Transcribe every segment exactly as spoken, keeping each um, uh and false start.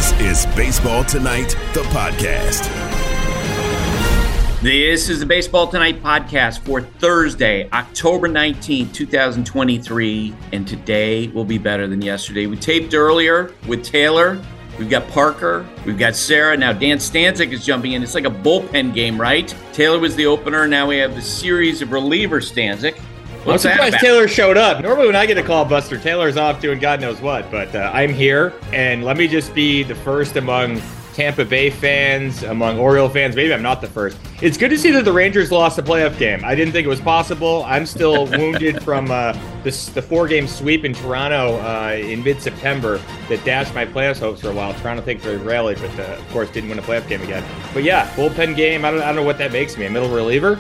This is Baseball Tonight, the podcast. This is the Baseball Tonight podcast for Thursday, October nineteenth, twenty twenty-three, and today will be better than yesterday. We taped earlier with Taylor. We've got Parker. We've got Sarah. Now Dan Stanzik is jumping in. It's like a bullpen game, right? Taylor was the opener. Now we have the series of reliever Stanzik. What's I'm surprised Taylor showed up. Normally when I get a call, Buster, Taylor's off doing God knows what, but uh, I'm here, and let me just be the first among Tampa Bay fans, among Oriole fans. Maybe I'm not the first. It's good to see that the Rangers lost a playoff game. I didn't think it was possible. I'm still wounded from uh, this, the four-game sweep in Toronto uh, in mid-September that dashed my playoffs hopes for a while. Toronto thinks they rallied, but uh, of course didn't win a playoff game again. But yeah, bullpen game. I don't, I don't know what that makes me. A middle reliever?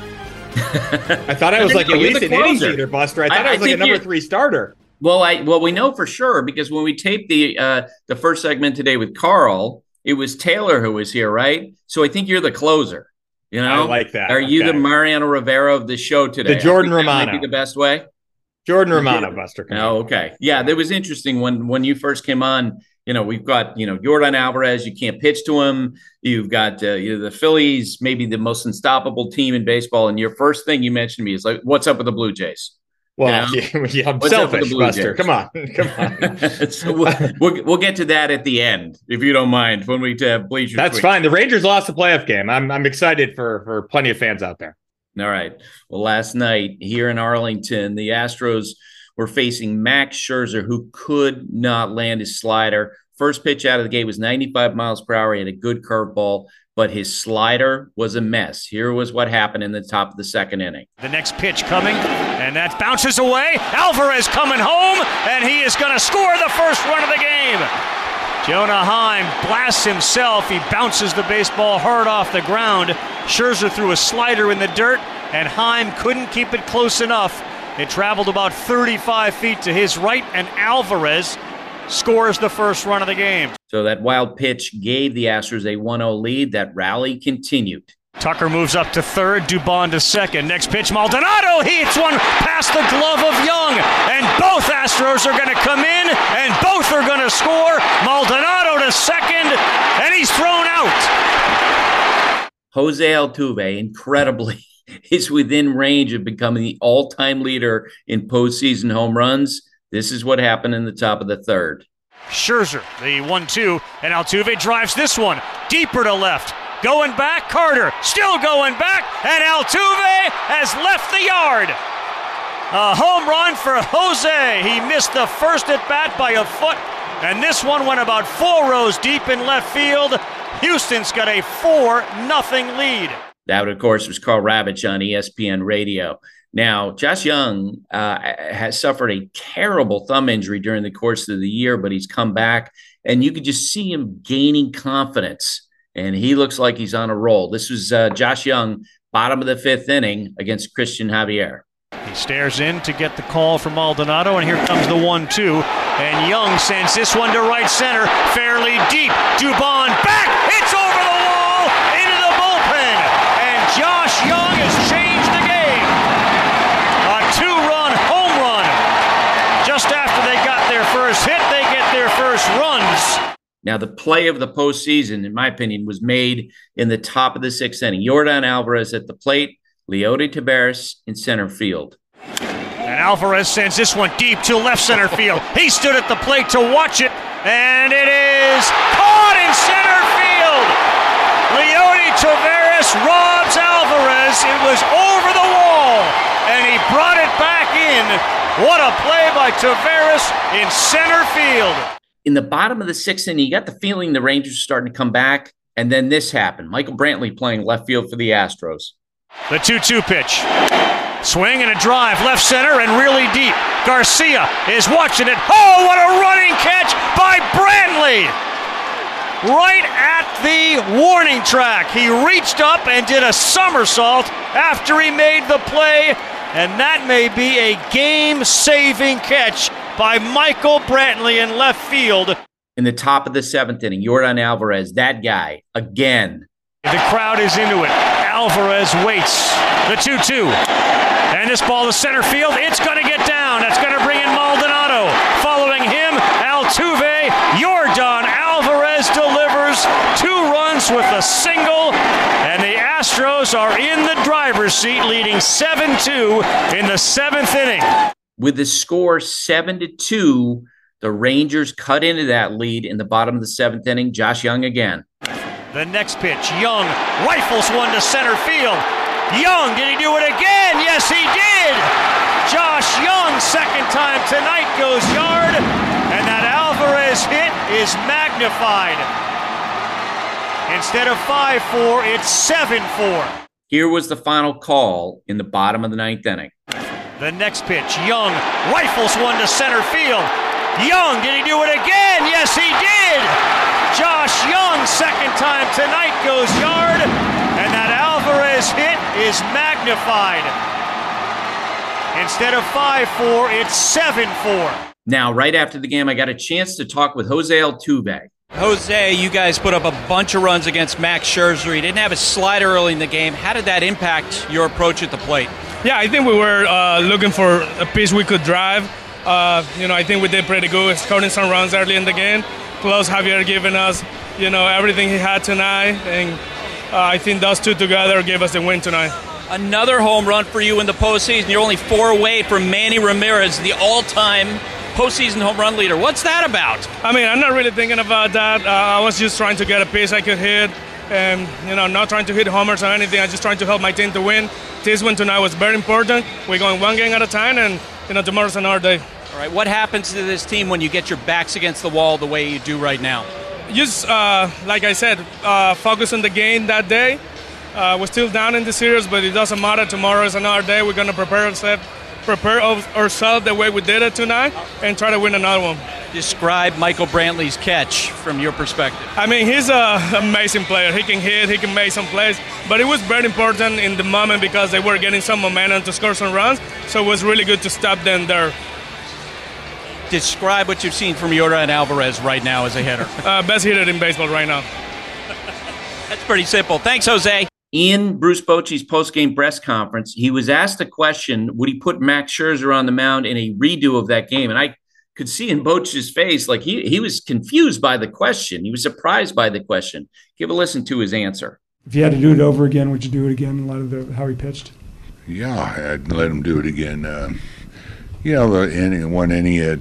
I thought I was like at least an innings leader, Buster. I thought I, I was I like a number three starter. Well, I well we know for sure because when we taped the uh, the first segment today with Carl, it was Taylor who was here, right? So I think you're the closer. You know, I like that. Are okay. you the Mariano Rivera of the show today? The Jordan I think Romano. That might be the best way. Jordan Romano, Buster. Oh, okay. Yeah, that was interesting when when you first came on. You know, we've got, you know, Yordan Alvarez. You can't pitch to him. You've got uh, you know, the Phillies, maybe the most unstoppable team in baseball. And your first thing you mentioned to me is like, what's up with the Blue Jays? Well, you know? yeah, yeah, I'm what's selfish, Buster. Jays? Come on. Come on. so we'll, we'll, we'll get to that at the end, if you don't mind, when we have Bleacher That's tweet. Fine. The Rangers lost the playoff game. I'm I'm excited for, for plenty of fans out there. All right. Well, last night here in Arlington, the Astros were facing Max Scherzer, who could not land his slider. First pitch out of the gate was ninety-five miles per hour. He had a good curveball, but his slider was a mess. Here was what happened in the top of the second inning. The next pitch coming, and that bounces away. Alvarez coming home, and he is going to score the first run of the game. Jonah Heim blasts himself. He bounces the baseball hard off the ground. Scherzer threw a slider in the dirt, and Heim couldn't keep it close enough. It traveled about thirty-five feet to his right, and Alvarez scores the first run of the game. So that wild pitch gave the Astros a one oh lead. That rally continued. Tucker moves up to third, Dubon to second. Next pitch, Maldonado hits one past the glove of Young, and both Astros are going to come in, and both are going to score. Maldonado to second, and he's thrown out. Jose Altuve, incredibly, is within range of becoming the all-time leader in postseason home runs. This is what happened in the top of the third. Scherzer, the one two, and Altuve drives this one deeper to left. Going back, Carter, still going back, and Altuve has left the yard. A home run for Jose. He missed the first at bat by a foot, and this one went about four rows deep in left field. Houston's got a four nothing lead. That, of course, was Carl Ravitch on E S P N Radio. Now, Josh Young uh, has suffered a terrible thumb injury during the course of the year, but he's come back, and you could just see him gaining confidence, and he looks like he's on a roll. This was uh, Josh Young, bottom of the fifth inning against Christian Javier. He stares in to get the call from Maldonado, and here comes the one two, and Young sends this one to right center, fairly deep. Dubon back, it's over the wall, into the bullpen, and Josh Young has changed the game. Two-run home run. Just after they got their first hit, they get their first runs. Now, the play of the postseason, in my opinion, was made in the top of the sixth inning. Yordan Alvarez at the plate, Leody Taveras in center field. And Alvarez sends this one deep to left center field. He stood at the plate to watch it, and it is caught in center field. Leody Taveras robs Alvarez. It was over the wall, and he brought it back in. What a play by Taveras in center field. In the bottom of the sixth inning, you got the feeling the Rangers are starting to come back, and then this happened. Michael Brantley playing left field for the Astros. The two two pitch. Swing and a drive, left center and really deep. Garcia is watching it. Oh, what a running catch by Brantley! Right at the warning track. He reached up and did a somersault after he made the play, and that may be a game-saving catch by Michael Brantley in left field. In the top of the seventh inning, Yordan Alvarez, that guy, again. The crowd is into it. Alvarez waits. The two two. And this ball to center field. It's going to get down. That's going to bring in Maldonado. Following him, Altuve. Yordan Alvarez delivers. single, and the Astros are in the driver's seat, leading seven two in the seventh inning. With the score seven to two, the Rangers cut into that lead in the bottom of the seventh inning. Josh Young again. The next pitch, Young rifles one to center field. Young, did he do it again? Yes, he did. Josh Young, second time tonight, goes yard, and that Alvarez hit is magnified. Instead of five four, it's seven four. Here was the final call in the bottom of the ninth inning. The next pitch, Young rifles one to center field. Young, did he do it again? Yes, he did. Josh Young, second time tonight, goes yard, and that Alvarez hit is magnified. Instead of five four, it's seven four. Now, right after the game, I got a chance to talk with Jose Altuve. Jose, you guys put up a bunch of runs against Max Scherzer. He didn't have a slider early in the game. How did that impact your approach at the plate? Yeah, I think we were uh, looking for a pitch we could drive. Uh, you know, I think we did pretty good, scoring some runs early in the game. Plus, Javier giving us, you know, everything he had tonight. And uh, I think those two together gave us the win tonight. Another home run for you in the postseason. You're only four away from Manny Ramirez, the all-time postseason home run leader. What's that about? I mean, I'm not really thinking about that. Uh, I was just trying to get a pitch I could hit, and you know, not trying to hit homers or anything. I'm just trying to help my team to win. This one tonight was very important. We're going one game at a time, and you know, tomorrow's another day. All right, what happens to this team when you get your backs against the wall the way you do right now? Just uh, like I said, uh, focus on the game that day. Uh, we're still down in the series, but it doesn't matter. Tomorrow is another day. We're going to prepare ourselves. prepare ourselves the way we did it tonight and try to win another one. Describe Michael Brantley's catch from your perspective. I mean, he's an amazing player. He can hit, he can make some plays, but it was very important in the moment because they were getting some momentum to score some runs, so it was really good to stop them there. Describe what you've seen from Yordan Alvarez right now as a hitter. uh, best hitter in baseball right now. That's pretty simple. Thanks, Jose. In Bruce Bochy's post-game press conference, he was asked the question, would he put Max Scherzer on the mound in a redo of that game? And I could see in Bochy's face, like he, he was confused by the question. He was surprised by the question. Give a listen to his answer. If you had to do it over again, would you do it again in light of the, how he pitched? Yeah, I'd let him do it again. Uh, you know, the inning, one inning, he had,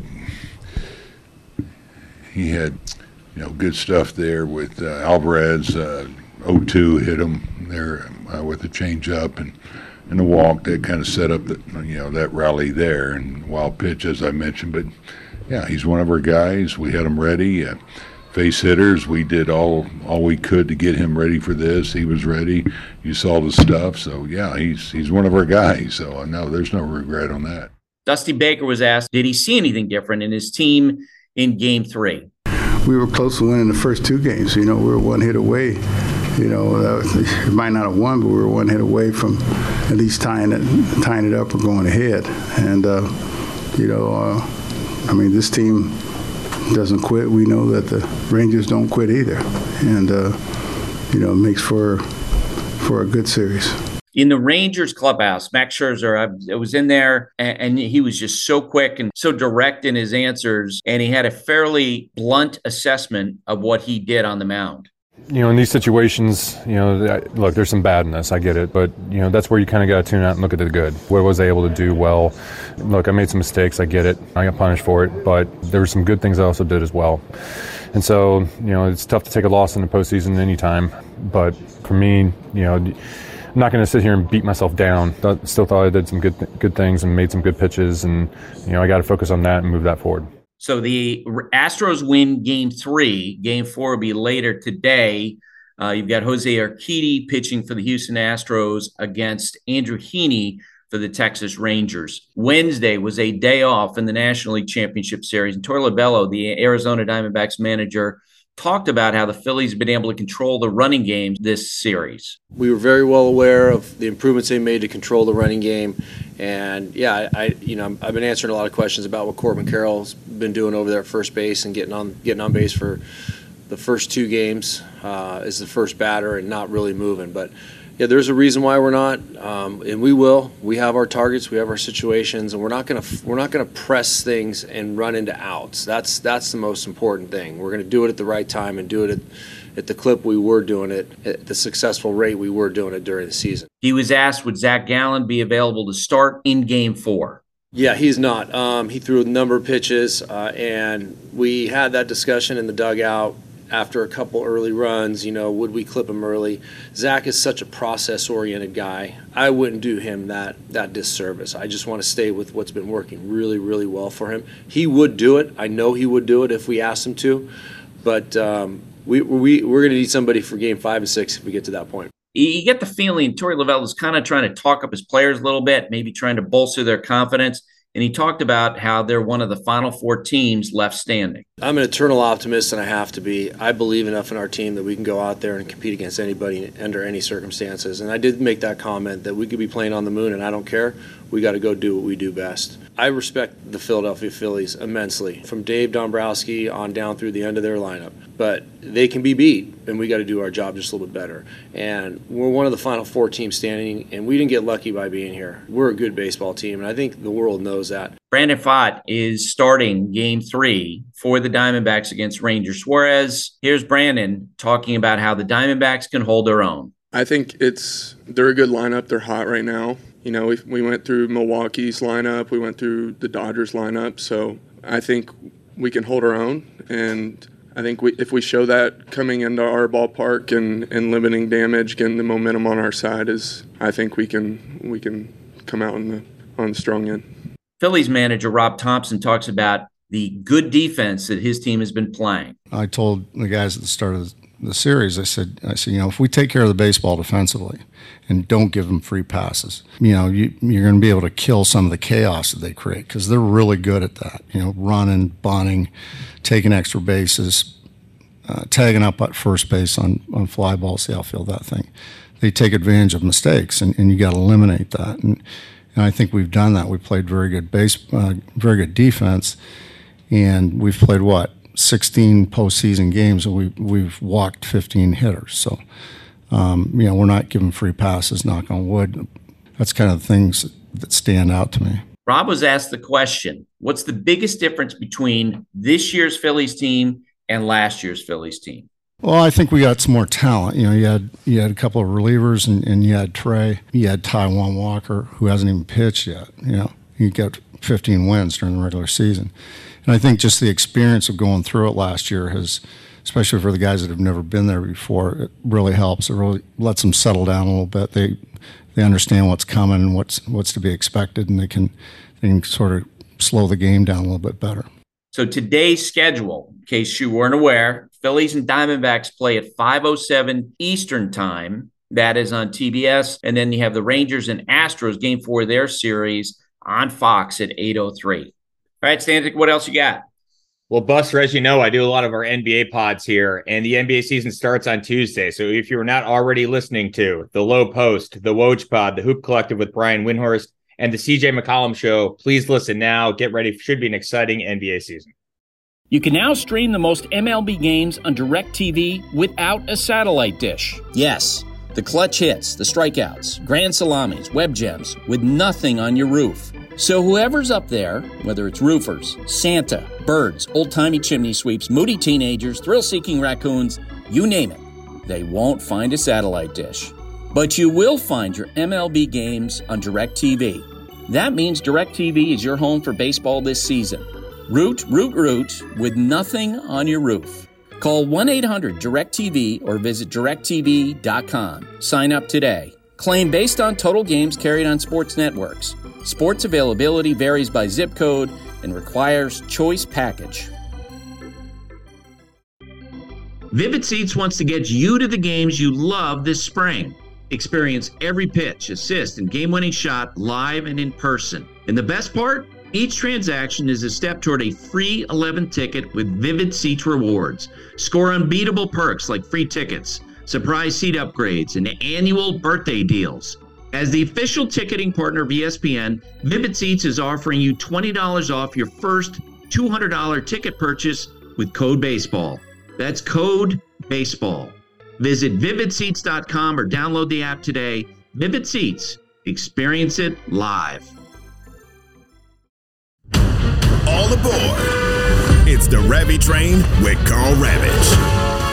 he had, you know, good stuff there with uh, Alvarez. Uh, oh two hit him there uh, with a change-up and, and a walk that kind of set up that, you know, that rally there, and wild pitch, as I mentioned. But, yeah, he's one of our guys. We had him ready. Uh, face hitters, we did all all we could to get him ready for this. He was ready. You saw the stuff. So, yeah, he's he's one of our guys. So, uh, no, there's no regret on that. Dusty Baker was asked, did he see anything different in his team in Game three? We were close to winning the first two games. You know, we were one hit away. You know, uh, it might not have won, but we were one hit away from at least tying it, tying it up or going ahead. And, uh, you know, uh, I mean, this team doesn't quit. We know that the Rangers don't quit either. And, uh, you know, it makes for, for a good series. In the Rangers clubhouse, Max Scherzer, I, I was in there, and, and he was just so quick and so direct in his answers, and he had a fairly blunt assessment of what he did on the mound. You know, in these situations, you know, look, there's some badness, I get it, but, you know, that's where you kind of got to tune out and look at the good. What was I able to do well? Look, I made some mistakes, I get it. I got punished for it, but there were some good things I also did as well. And so, you know, it's tough to take a loss in the postseason anytime, but for me, you know, I'm not going to sit here and beat myself down. Still thought I did some good th- good things and made some good pitches, and, you know, I got to focus on that and move that forward. So the Astros win Game three. Game four will be later today. Uh, you've got Jose Urquidy pitching for the Houston Astros against Andrew Heaney for the Texas Rangers. Wednesday was a day off in the National League Championship Series. And Torey Lovullo, the Arizona Diamondbacks manager, talked about how the Phillies have been able to control the running game this series. We were very well aware of the improvements they made to control the running game. And, yeah, I, I you know, I've been answering a lot of questions about what Corbin Carroll's been doing over there at first base and getting on getting on base for the first two games uh, as the first batter and not really moving. But, yeah, there's a reason why we're not, um, and we will. We have our targets, we have our situations, and we're not going to we're not going to press things and run into outs. That's that's the most important thing. We're going to do it at the right time and do it at, at the clip we were doing it, at the successful rate we were doing it during the season. He was asked, would Zach Gallen be available to start in game four? Yeah, he's not. Um, he threw a number of pitches, uh, and we had that discussion in the dugout after a couple early runs. You know, would we clip him early? Zach is such a process-oriented guy. I wouldn't do him that that disservice. I just want to stay with what's been working really, really well for him. He would do it. I know he would do it if we asked him to, but um, we, we, we're going to need somebody for game five and six if we get to that point. You get the feeling Torey Lovullo is kind of trying to talk up his players a little bit, maybe trying to bolster their confidence. And he talked about how they're one of the final four teams left standing. I'm an eternal optimist, and I have to be. I believe enough in our team that we can go out there and compete against anybody under any circumstances. And I did make that comment that we could be playing on the moon, and I don't care. We got to go do what we do best. I respect the Philadelphia Phillies immensely, from Dave Dombrowski on down through the end of their lineup. But they can be beat, and we got to do our job just a little bit better. And we're one of the final four teams standing, and we didn't get lucky by being here. We're a good baseball team, and I think the world knows that. Brandon Pfaadt is starting game three for the Diamondbacks against Ranger Suarez. Here's Brandon talking about how the Diamondbacks can hold their own. I think it's they're a good lineup. They're hot right now. You know, we, we went through Milwaukee's lineup. We went through the Dodgers lineup. So I think we can hold our own. And I think we, if we show that coming into our ballpark and, and limiting damage, getting the momentum on our side, is I think we can we can come out on the on the strong end. Phillies manager Rob Thompson talks about the good defense that his team has been playing. I told the guys at the start of the series, I said, I said, you know, if we take care of the baseball defensively and don't give them free passes, you know, you, you're going to be able to kill some of the chaos that they create, because they're really good at that. You know, running, bunting, taking extra bases, uh, tagging up at first base on, on fly balls, the outfield, that thing. They take advantage of mistakes, and, and you got to eliminate that. And, and I think we've done that. We played very good base, uh, very good defense, and we've played what? sixteen postseason games, and we, we've walked fifteen hitters. So, um, you know, we're not giving free passes, knock on wood. That's kind of the things that stand out to me. Rob was asked the question, what's the biggest difference between this year's Phillies team and last year's Phillies team? Well, I think we got some more talent. You know, you had you had a couple of relievers, and, and you had Trey. You had Taijuan Walker, who hasn't even pitched yet. You know, he got fifteen wins during the regular season. And I think just the experience of going through it last year has, especially for the guys that have never been there before, it really helps. It really lets them settle down a little bit. They they understand what's coming and what's what's to be expected, and they can they can sort of slow the game down a little bit better. So today's schedule, in case you weren't aware, Phillies and Diamondbacks play at five oh seven Eastern time. That is on T B S. And then you have the Rangers and Astros game four of their series on Fox at eight oh three. All right, Stanzik, what else you got? Well, Buster, as you know, I do a lot of our N B A pods here, and the N B A season starts on Tuesday. So if you're not already listening to The Low Post, The Woj Pod, The Hoop Collective with Brian Windhorst, and The C J McCollum Show, please listen now. Get ready. Should be an exciting N B A season. You can now stream the most M L B games on DirecTV without a satellite dish. Yes, the clutch hits, the strikeouts, grand salamis, web gems, with nothing on your roof. So whoever's up there, whether it's roofers, Santa, birds, old-timey chimney sweeps, moody teenagers, thrill-seeking raccoons, you name it, they won't find a satellite dish. But you will find your M L B games on DirecTV. That means DirecTV is your home for baseball this season. Root, root, root, with nothing on your roof. Call one eight hundred direct T V or visit direct T V dot com. Sign up today. Claim based on total games carried on sports networks. Sports availability varies by zip code and requires choice package. Vivid Seats wants to get you to the games you love this spring. Experience every pitch, assist, and game-winning shot live and in person. And the best part? Each transaction is a step toward a free eleventh ticket with Vivid Seats rewards. Score unbeatable perks like free tickets, surprise seat upgrades, and annual birthday deals. As the official ticketing partner of E S P N, Vivid Seats is offering you twenty dollars off your first two hundred dollars ticket purchase with code BASEBALL. That's code BASEBALL. Visit vivid seats dot com or download the app today. Vivid Seats. Experience it live. All aboard. It's the Ravi Train with Carl Ravitch.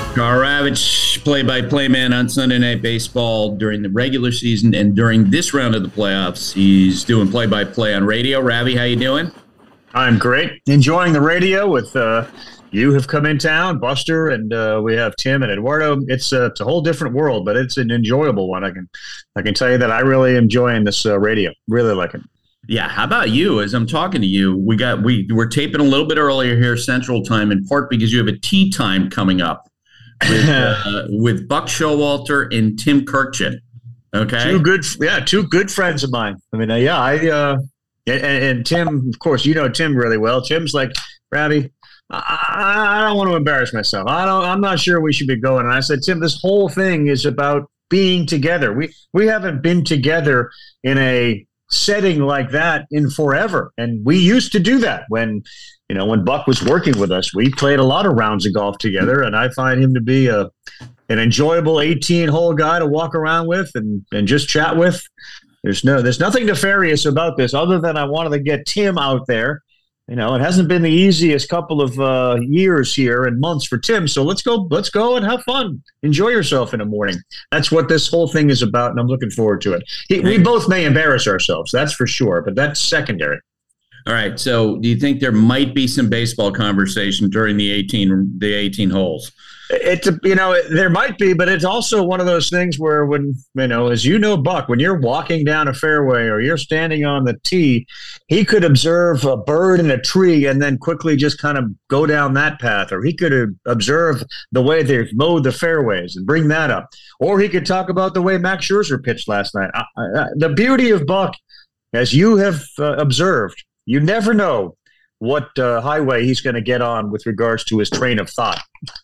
Carl Ravitch, play-by-play man on Sunday Night Baseball during the regular season and during this round of the playoffs. He's doing play-by-play on radio. Ravi, how you doing? I'm great. Enjoying the radio with uh, you have come in town, Buster, and uh, we have Tim and Eduardo. It's, uh, it's a whole different world, but it's an enjoyable one. I can I can tell you that I really am enjoying this uh, radio. Really like it. Yeah, how about you? As I'm talking to you, we got we we're taping a little bit earlier here, Central Time, in part because you have a tea time coming up with uh, with Buck Showalter and Tim Kurkjian. Okay, two good, yeah, two good friends of mine. I mean, uh, yeah, I uh, and, and Tim, of course, you know Tim really well. Tim's like, Ravi, I, I don't want to embarrass myself. I don't. I'm not sure we should be going. And I said, Tim, this whole thing is about being together. We we haven't been together in a setting like that in forever, and we used to do that when you know when Buck was working with us. We played a lot of rounds of golf together, and I find him to be a an enjoyable eighteen hole guy to walk around with and and just chat with. There's no there's nothing nefarious about this other than I wanted to get Tim out there. You know, it hasn't been the easiest couple of uh, years here and months for Tim. So let's go, let's go and have fun. Enjoy yourself in the morning. That's what this whole thing is about, and I'm looking forward to it. He, we both may embarrass ourselves, that's for sure, but that's secondary. All right. So do you think there might be some baseball conversation during the eighteen the eighteen holes? It's a, you know, there might be, but it's also one of those things where when, you know, as you know, Buck, when you're walking down a fairway or you're standing on the tee, he could observe a bird in a tree and then quickly just kind of go down that path, or he could observe the way they've mowed the fairways and bring that up, or he could talk about the way Max Scherzer pitched last night. I, I, the beauty of Buck, as you have uh, observed, you never know what uh, highway he's going to get on with regards to his train of thought.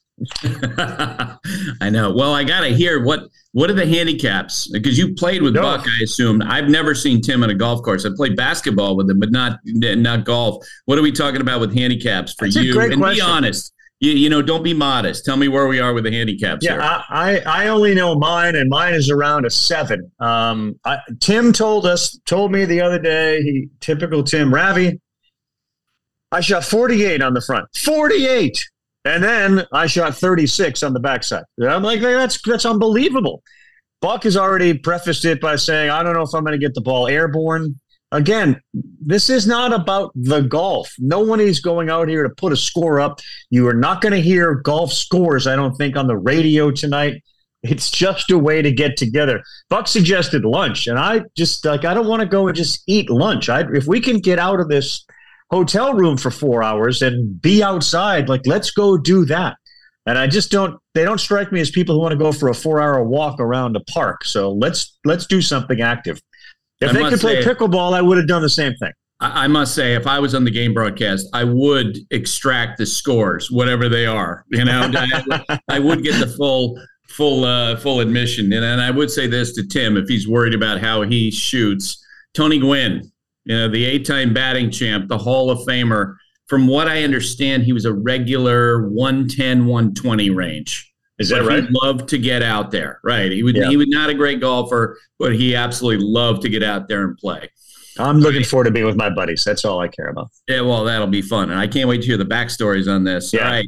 I know. Well, I got to hear what what are the handicaps? Because you played with no. Buck, I assume. I've never seen Tim on a golf course. I played basketball with him, but not not golf. What are we talking about with handicaps for That's you? And question. Be honest. You, you know, don't be modest. Tell me where we are with the handicaps. Yeah, here. I, I only know mine, and mine is around a seven. Um, I, Tim told us, told me the other day, he typical Tim, Ravi, I shot forty-eight on the front. forty-eight! And then I shot thirty-six on the backside. I'm like, that's that's unbelievable. Buck has already prefaced it by saying, I don't know if I'm going to get the ball airborne. Again, this is not about the golf. No one is going out here to put a score up. You are not going to hear golf scores, I don't think, on the radio tonight. It's just a way to get together. Buck suggested lunch, and I just, like, I don't want to go and just eat lunch. I, if we can get out of this hotel room for four hours and be outside, like, let's go do that. And I just don't, they don't strike me as people who want to go for a four hour walk around a park. So let's, let's do something active. If I they could play say, pickleball, I would have done the same thing. I, I must say, if I was on the game broadcast, I would extract the scores, whatever they are, you know, I, I would get the full, full, uh, full admission. And, and I would say this to Tim, if he's worried about how he shoots, Tony Gwynn, you know, the eight-time batting champ, the Hall of Famer. From what I understand, he was a regular one ten, one twenty range. Is that but right? He loved to get out there, right? He would. Yeah. He was not a great golfer, but he absolutely loved to get out there and play. I'm looking right. forward to being with my buddies. That's all I care about. Yeah, well, that'll be fun, and I can't wait to hear the backstories on this. Yeah. All right.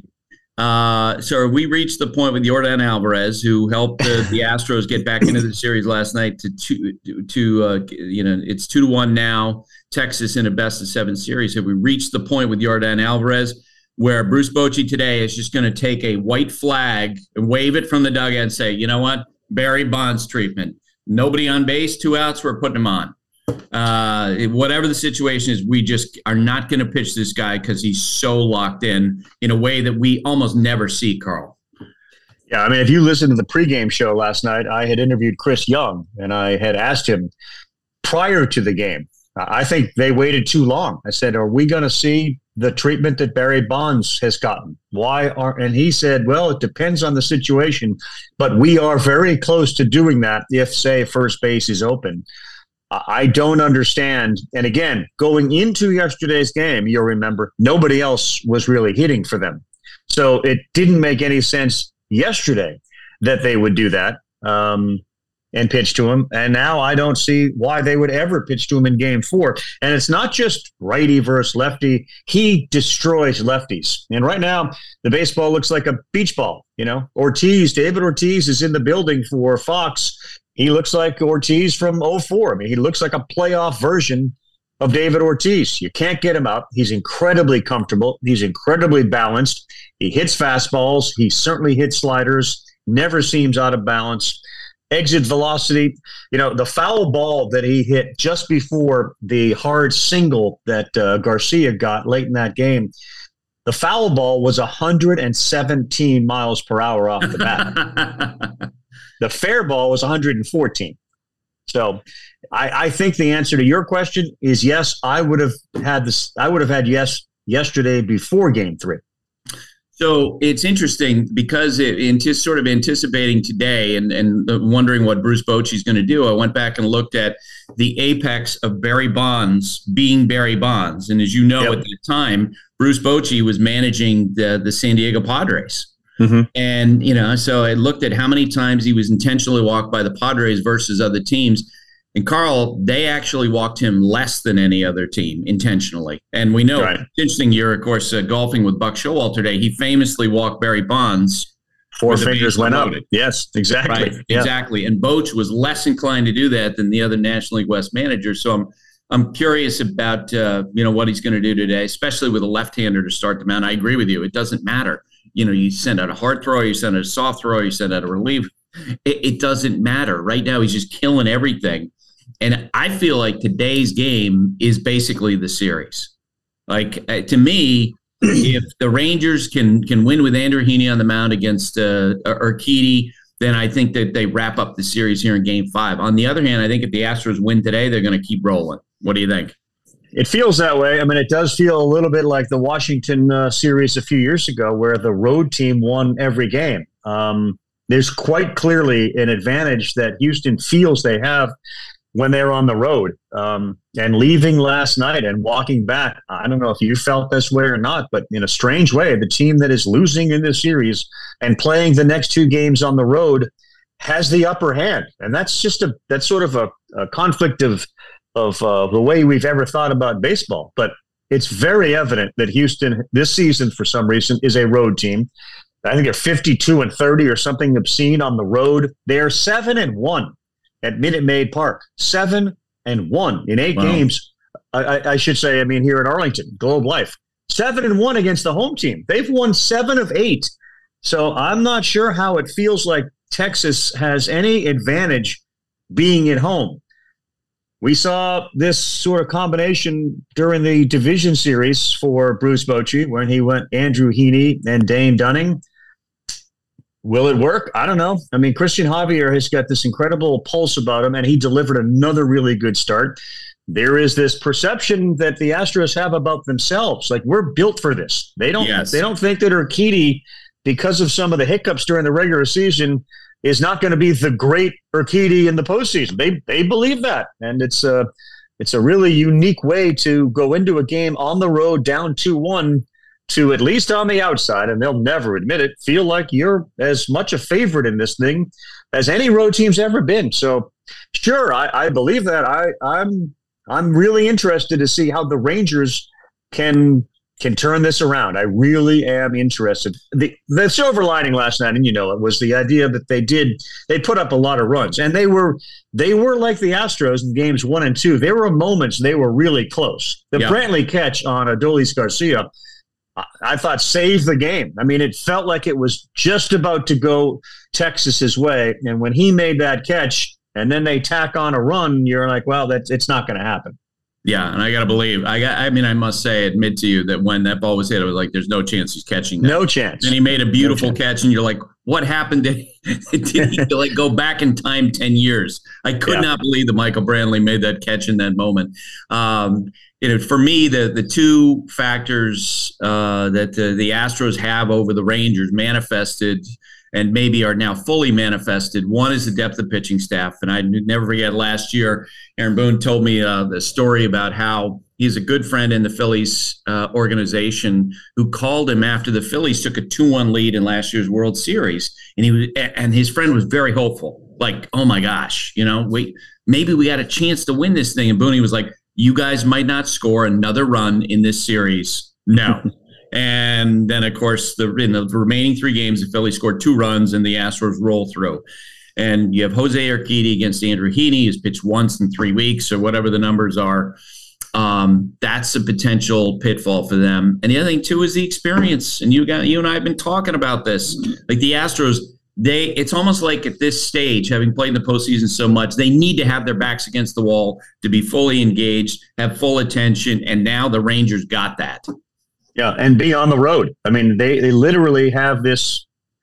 Uh, so we reached the point with Yordan Alvarez, who helped the, the Astros get back into the series last night to two, to uh, you know, it's two to one now. Texas in a best of seven series. Have we reached the point with Yordan Alvarez where Bruce Bochy today is just going to take a white flag and wave it from the dugout and say, you know what, Barry Bonds treatment. Nobody on base, two outs, we're putting him on. Uh, whatever the situation is, we just are not going to pitch this guy because he's so locked in in a way that we almost never see, Carl. Yeah, I mean, if you listen to the pregame show last night, I had interviewed Chris Young, and I had asked him prior to the game, I think they waited too long. I said, are we going to see the treatment that Barry Bonds has gotten? Why are, and he said, well, it depends on the situation, but we are very close to doing that if, say, first base is open. I don't understand. And again, going into yesterday's game, you'll remember nobody else was really hitting for them. So it didn't make any sense yesterday that they would do that. Um, and pitch to him. And now I don't see why they would ever pitch to him in game four. And it's not just righty versus lefty. He destroys lefties. And right now, the baseball looks like a beach ball. You know, Ortiz, David Ortiz is in the building for Fox. He looks like Ortiz from oh four. I mean, he looks like a playoff version of David Ortiz. You can't get him out. He's incredibly comfortable. He's incredibly balanced. He hits fastballs. He certainly hits sliders. Never seems out of balance. Exit velocity, you know, the foul ball that he hit just before the hard single that uh, Garcia got late in that game, the foul ball was one hundred seventeen miles per hour off the bat. The fair ball was one hundred fourteen. So I, I think the answer to your question is yes. I would have had this. I would have had yes yesterday before game three. So it's interesting because it, in just sort of anticipating today and, and wondering what Bruce Bochy's going to do, I went back and looked at the apex of Barry Bonds being Barry Bonds. And as you know, yep. at the time, Bruce Bochy was managing the, the San Diego Padres. Mm-hmm. And, you know, so I looked at how many times he was intentionally walked by the Padres versus other teams. And Carl, they actually walked him less than any other team intentionally. And we know, right. It's interesting, you're, of course, uh, golfing with Buck Showalter today. He famously walked Barry Bonds. Four fingers went up. Yes, exactly. Right, yeah. Exactly. And Boch was less inclined to do that than the other National League West managers. So I'm I'm curious about, uh, you know, what he's going to do today, especially with a left-hander to start the mound. I agree with you. It doesn't matter. You know, you send out a hard throw, you send out a soft throw, you send out a relief. It, it doesn't matter. Right now, he's just killing everything. And I feel like today's game is basically the series. Like, uh, to me, if the Rangers can can win with Andrew Heaney on the mound against uh, Urquidy, then I think that they wrap up the series here in game five. On the other hand, I think if the Astros win today, they're going to keep rolling. What do you think? It feels that way. I mean, it does feel a little bit like the Washington uh, series a few years ago where the road team won every game. Um, there's quite clearly an advantage that Houston feels they have when they're on the road. Um, and leaving last night and walking back, I don't know if you felt this way or not, but in a strange way, the team that is losing in this series and playing the next two games on the road has the upper hand. And that's just a that's sort of a, a conflict of of uh, the way we've ever thought about baseball. But it's very evident that Houston this season, for some reason, is a road team. I think they're fifty-two and thirty or something obscene on the road. They're seven and one at Minute Maid Park. Seven and one in eight wow. games. I, I should say, I mean, here in Arlington, Globe Life. Seven and one against the home team. They've won seven of eight. So I'm not sure how it feels like Texas has any advantage being at home. We saw this sort of combination during the division series for Bruce Bochy when he went Andrew Heaney and Dane Dunning. Will it work? I don't know. I mean, Christian Javier has got this incredible pulse about him, and he delivered another really good start. There is this perception that the Astros have about themselves, like we're built for this. They don't. Yes. They don't think that Urquidy, because of some of the hiccups during the regular season, is not going to be the great Urquidy in the postseason. They they believe that, and it's a it's a really unique way to go into a game on the road down two one. To at least on the outside, and they'll never admit it, feel like you're as much a favorite in this thing as any road team's ever been. So, sure, I, I believe that. I, I'm I'm really interested to see how the Rangers can can turn this around. I really am interested. The the silver lining last night, and you know it, was the idea that they did they put up a lot of runs, and they were they were like the Astros in games one and two. There were moments they were really close. The yeah. Brantley catch on Adolis Garcia, I thought, saved the game. I mean, it felt like it was just about to go Texas's way. And when he made that catch and then they tack on a run, you're like, well, that's it's not going to happen. Yeah, and I got to believe. I got. I mean, I must say, admit to you that when that ball was hit, I was like, there's no chance he's catching that. No chance. And he made a beautiful no catch, and you're like, what happened? Did, did he like go back in time ten years? I could yeah. not believe that Michael Brantley made that catch in that moment. Um, You know, for me, the the two factors uh, that the, the Astros have over the Rangers manifested and maybe are now fully manifested. One is the depth of pitching staff. And I never forget last year, Aaron Boone told me uh, the story about how he's a good friend in the Phillies uh, organization who called him after the Phillies took a two one lead in last year's World Series. And he was, and his friend was very hopeful. like, oh my gosh, you know, wait, maybe we got a chance to win this thing. And Booney was like, you guys might not score another run in this series. No. And then, of course, the in the remaining three games, the Phillies scored two runs and the Astros roll through. And you have Jose Urquidy against Andrew Heaney, who's pitched once in three weeks or whatever the numbers are. Um, that's a potential pitfall for them. And the other thing, too, is the experience. And you got you and I have been talking about this. Like the Astros, they it's almost like at this stage, having played in the postseason so much, they need to have their backs against the wall to be fully engaged, have full attention. And now the Rangers got that. Yeah, and be on the road. I mean, they, they literally have this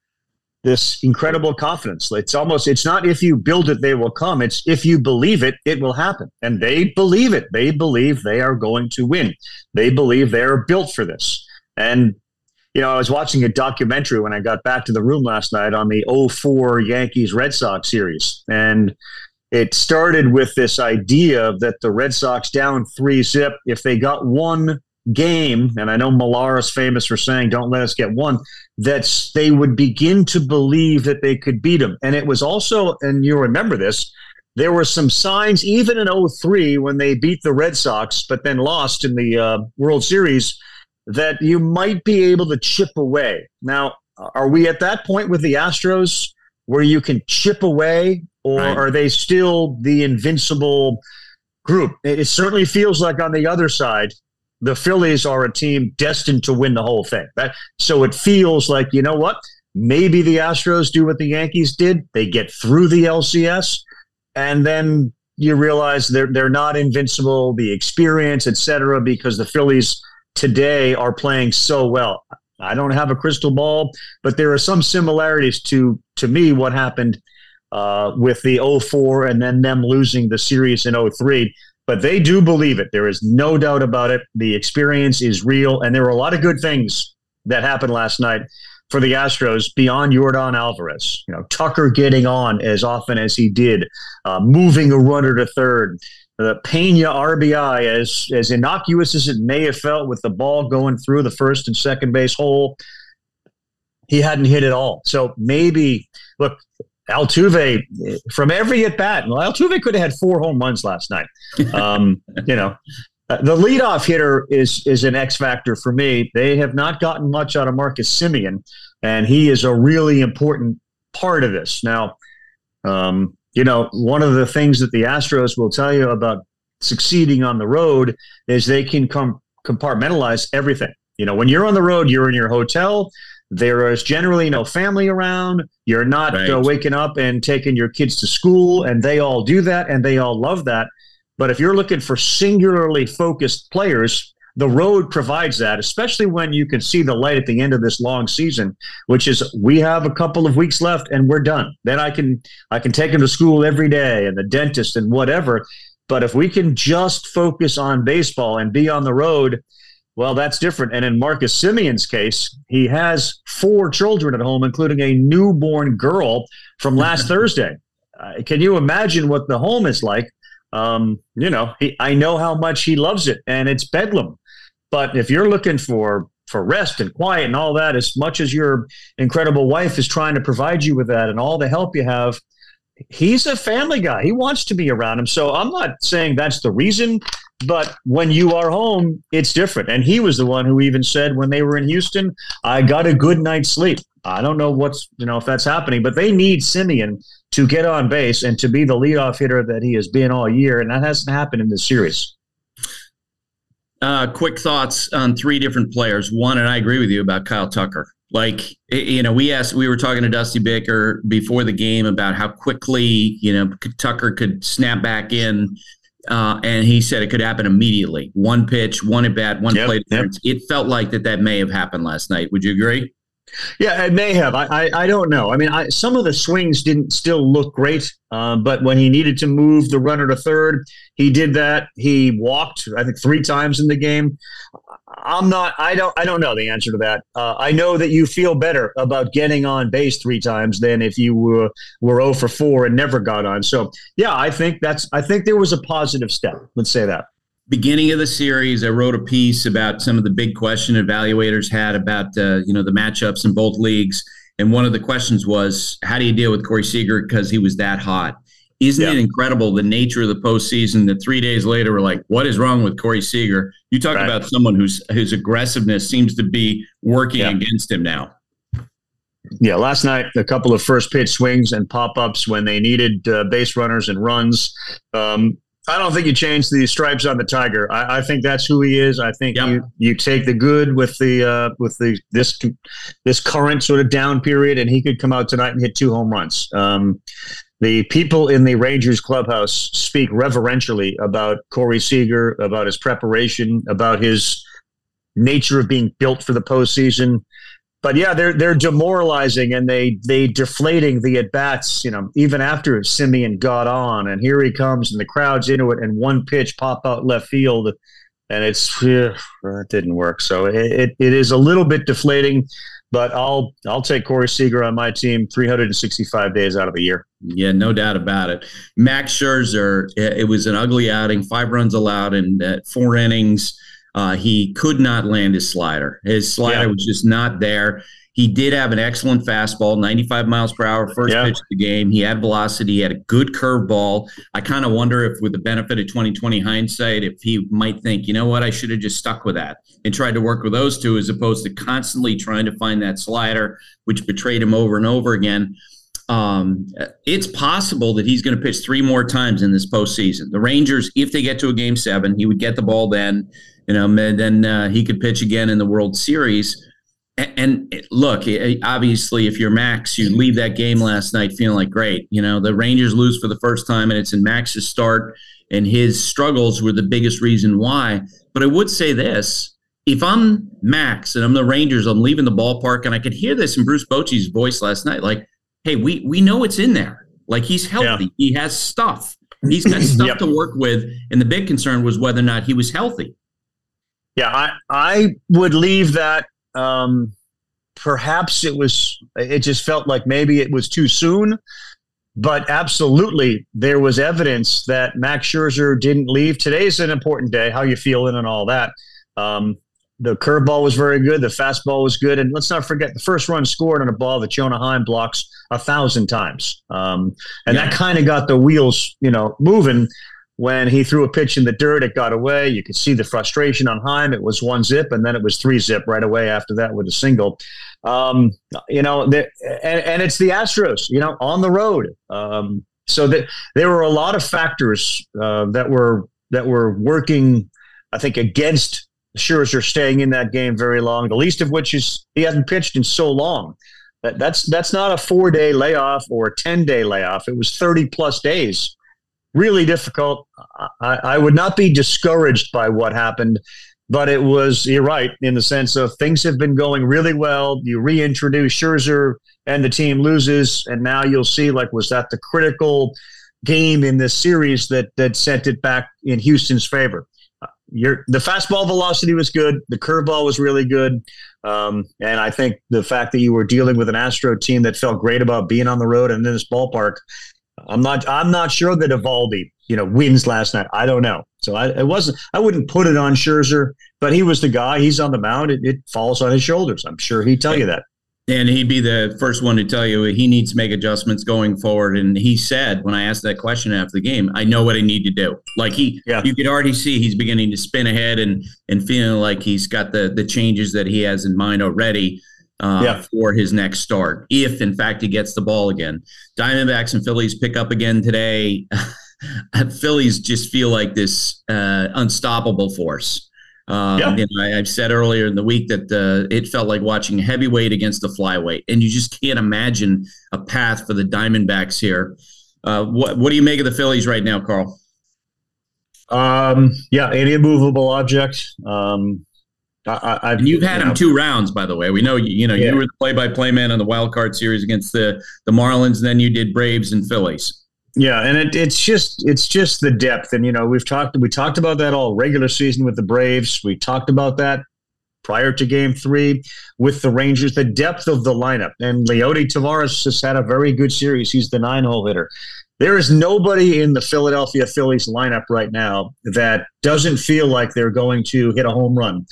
this incredible confidence. It's almost, it's not if you build it, they will come. It's if you believe it, it will happen. And they believe it. They believe they are going to win. They believe they are built for this. And, you know, I was watching a documentary when I got back to the room last night on the oh four Yankees-Red Sox series. And it started with this idea that the Red Sox down three zip, if they got one game, and I know Millar is famous for saying, don't let us get one, that they would begin to believe that they could beat them. And it was also, and you remember this, there were some signs even in oh three when they beat the Red Sox, but then lost in the uh, World Series, that you might be able to chip away. Now, are we at that point with the Astros where you can chip away, or right. are they still the invincible group? It certainly feels like on the other side, the Phillies are a team destined to win the whole thing. That, so it feels like, you know what? Maybe the Astros do what the Yankees did. They get through the L C S, and then you realize they're they're not invincible, the experience, et cetera, because the Phillies today are playing so well. I don't have a crystal ball, but there are some similarities to, to me, what happened uh, with the oh four and then them losing the series in oh three. But they do believe it. There is no doubt about it. The experience is real, and there were a lot of good things that happened last night for the Astros beyond Yordan Alvarez. You know, Tucker getting on as often as he did, uh, moving a runner to third. The Pena R B I, as as innocuous as it may have felt with the ball going through the first and second base hole, he hadn't hit it all. So maybe, look, Altuve, from every at bat, well, Altuve could have had four home runs last night. Um, you know, uh, the leadoff hitter is is an X factor for me. They have not gotten much out of Marcus Semien, and he is a really important part of this. Now, um, you know, one of the things that the Astros will tell you about succeeding on the road is they can com- compartmentalize everything. You know, when you're on the road, you're in your hotel. There is generally no family around. You're not right. uh, waking up and taking your kids to school, and they all do that, and they all love that. But if you're looking for singularly focused players, the road provides that, especially when you can see the light at the end of this long season, which is we have a couple of weeks left and we're done. Then I can I can take them to school every day and the dentist and whatever. But if we can just focus on baseball and be on the road, well, that's different. And in Marcus Semien's case, he has four children at home, including a newborn girl from last Thursday. Uh, can you imagine what the home is like? Um, you know, he, I know how much he loves it, and it's bedlam. But if you're looking for, for rest and quiet and all that, as much as your incredible wife is trying to provide you with that and all the help you have, he's a family guy. He wants to be around him. So I'm not saying that's the reason. But when you are home, it's different. And he was the one who even said when they were in Houston, I got a good night's sleep. I don't know what's, you know, if that's happening, but they need Semien to get on base and to be the leadoff hitter that he has been all year. And that hasn't happened in this series. Uh, quick thoughts on three different players. One, and I agree with you about Kyle Tucker. Like, you know, we asked, we were talking to Dusty Baker before the game about how quickly, you know, Tucker could snap back in. Uh, and he said it could happen immediately. One pitch, one at bat, one yep, play difference. Yep. It felt like that that may have happened last night. Would you agree? Yeah, it may have. I I, I don't know. I mean, I, some of the swings didn't still look great, uh, but when he needed to move the runner to third, he did that. He walked, I think, three times in the game. I'm not. I don't. I don't know the answer to that. Uh, I know that you feel better about getting on base three times than if you were were oh for four and never got on. So yeah, I think that's. I think there was a positive step. Let's say that. Beginning of the series, I wrote a piece about some of the big question evaluators had about uh, you know the matchups in both leagues, And one of the questions was, how do you deal with Corey Seager because he was that hot? Isn't yeah. it incredible, the nature of the postseason, that three days later we're like, what is wrong with Corey Seager? You talk right. about someone whose whose aggressiveness seems to be working yeah. against him now. Yeah, last night, a couple of first pitch swings and pop-ups when they needed uh, base runners and runs. Um, I don't think you change the stripes on the Tiger. I, I think that's who he is. I think yep. you you take the good with the uh, with the this this current sort of down period, and he could come out tonight and hit two home runs. Um, the people in the Rangers clubhouse speak reverentially about Corey Seager, about his preparation, about his nature of being built for the postseason. But yeah, they're they're demoralizing and they they deflating the at bats. You know, even after Semien got on, and here he comes, and the crowd's into it, and one pitch pop out left field, and it's yeah, it didn't work. So it, it it is a little bit deflating. But I'll I'll take Corey Seager on my team three hundred sixty-five days out of the year. Yeah, no doubt about it. Max Scherzer, it was an ugly outing, five runs allowed in uh, four innings. Uh, he could not land his slider. His slider yeah. was just not there. He did have an excellent fastball, ninety-five miles per hour, first yeah. pitch of the game. He had velocity. He had a good curveball. I kind of wonder if, with the benefit of twenty twenty hindsight, if he might think, you know what, I should have just stuck with that and tried to work with those two as opposed to constantly trying to find that slider, which betrayed him over and over again. Um, it's possible that he's going to pitch three more times in this postseason. The Rangers, if they get to a game seven, he would get the ball then. You know, and then uh, he could pitch again in the World Series. And, and look, obviously, if you're Max, you leave that game last night feeling like, great. You know, the Rangers lose for the first time, and it's in Max's start, and his struggles were the biggest reason why. But I would say this. If I'm Max and I'm the Rangers, I'm leaving the ballpark, and I could hear this in Bruce Bochy's voice last night, like, hey, we we know it's in there. Like, he's healthy. Yeah. He has stuff. He's got stuff yep. to work with, and the big concern was whether or not he was healthy. Yeah, I, I would leave that. Um, perhaps it was, it just felt like maybe it was too soon, but absolutely there was evidence that Max Scherzer didn't leave. Today's an important day, how you feeling and all that. Um, the curveball was very good. The fastball was good. And let's not forget the first run scored on a ball that Jonah Heim blocks a thousand times. Um, and yeah. that kind of got the wheels, you know, moving. When he threw a pitch in the dirt, it got away. You could see the frustration on Heim. It was one zip, and then it was three zip right away after that with a single. Um, you know, and, and it's the Astros, you know, on the road. Um, so that there were a lot of factors uh, that were that were working, I think, against Scherzer staying in that game very long. The least of which is he hasn't pitched in so long. That, that's that's not a four-day layoff or a ten-day layoff. It was thirty plus days. Really difficult. I, I would not be discouraged by what happened, but it was, you're right, in the sense of things have been going really well. You reintroduce Scherzer and the team loses, and now you'll see, like, was that the critical game in this series that that sent it back in Houston's favor? Your, the fastball velocity was good. The curveball was really good. Um, and I think the fact that you were dealing with an Astro team that felt great about being on the road and in this ballpark, I'm not. I'm not sure that Eovaldi, you know, wins last night. I don't know. So I, it wasn't. I wouldn't put it on Scherzer, but he was the guy. He's on the mound. It, it falls on his shoulders. I'm sure he'd tell you that. And he'd be the first one to tell you he needs to make adjustments going forward. And he said, when I asked that question after the game, I know what I need to do. Like he, yeah. you could already see he's beginning to spin ahead and and feeling like he's got the the changes that he has in mind already. Uh, yeah. for his next start, if in fact he gets the ball again. Diamondbacks and Phillies pick up again today. Phillies just feel like this uh, unstoppable force. Um, yeah. you know, I, I've said earlier in the week that uh, it felt like watching heavyweight against the flyweight, and you just can't imagine a path for the Diamondbacks here. Uh, what What do you make of the Phillies right now, Carl? Um, yeah, any immovable object. Um, I, I've, and you've had you him know, two rounds, by the way. We know you, you know yeah. you were the play-by-play man on the wild card series against the the Marlins. Then you did Braves and Phillies. Yeah, and it, it's just it's just the depth, and you know we've talked we talked about that all regular season with the Braves. We talked about that prior to Game Three with the Rangers. The depth of the lineup, and Leody Taveras has had a very good series. He's the nine-hole hitter. There is nobody in the Philadelphia Phillies lineup right now that doesn't feel like they're going to hit a home run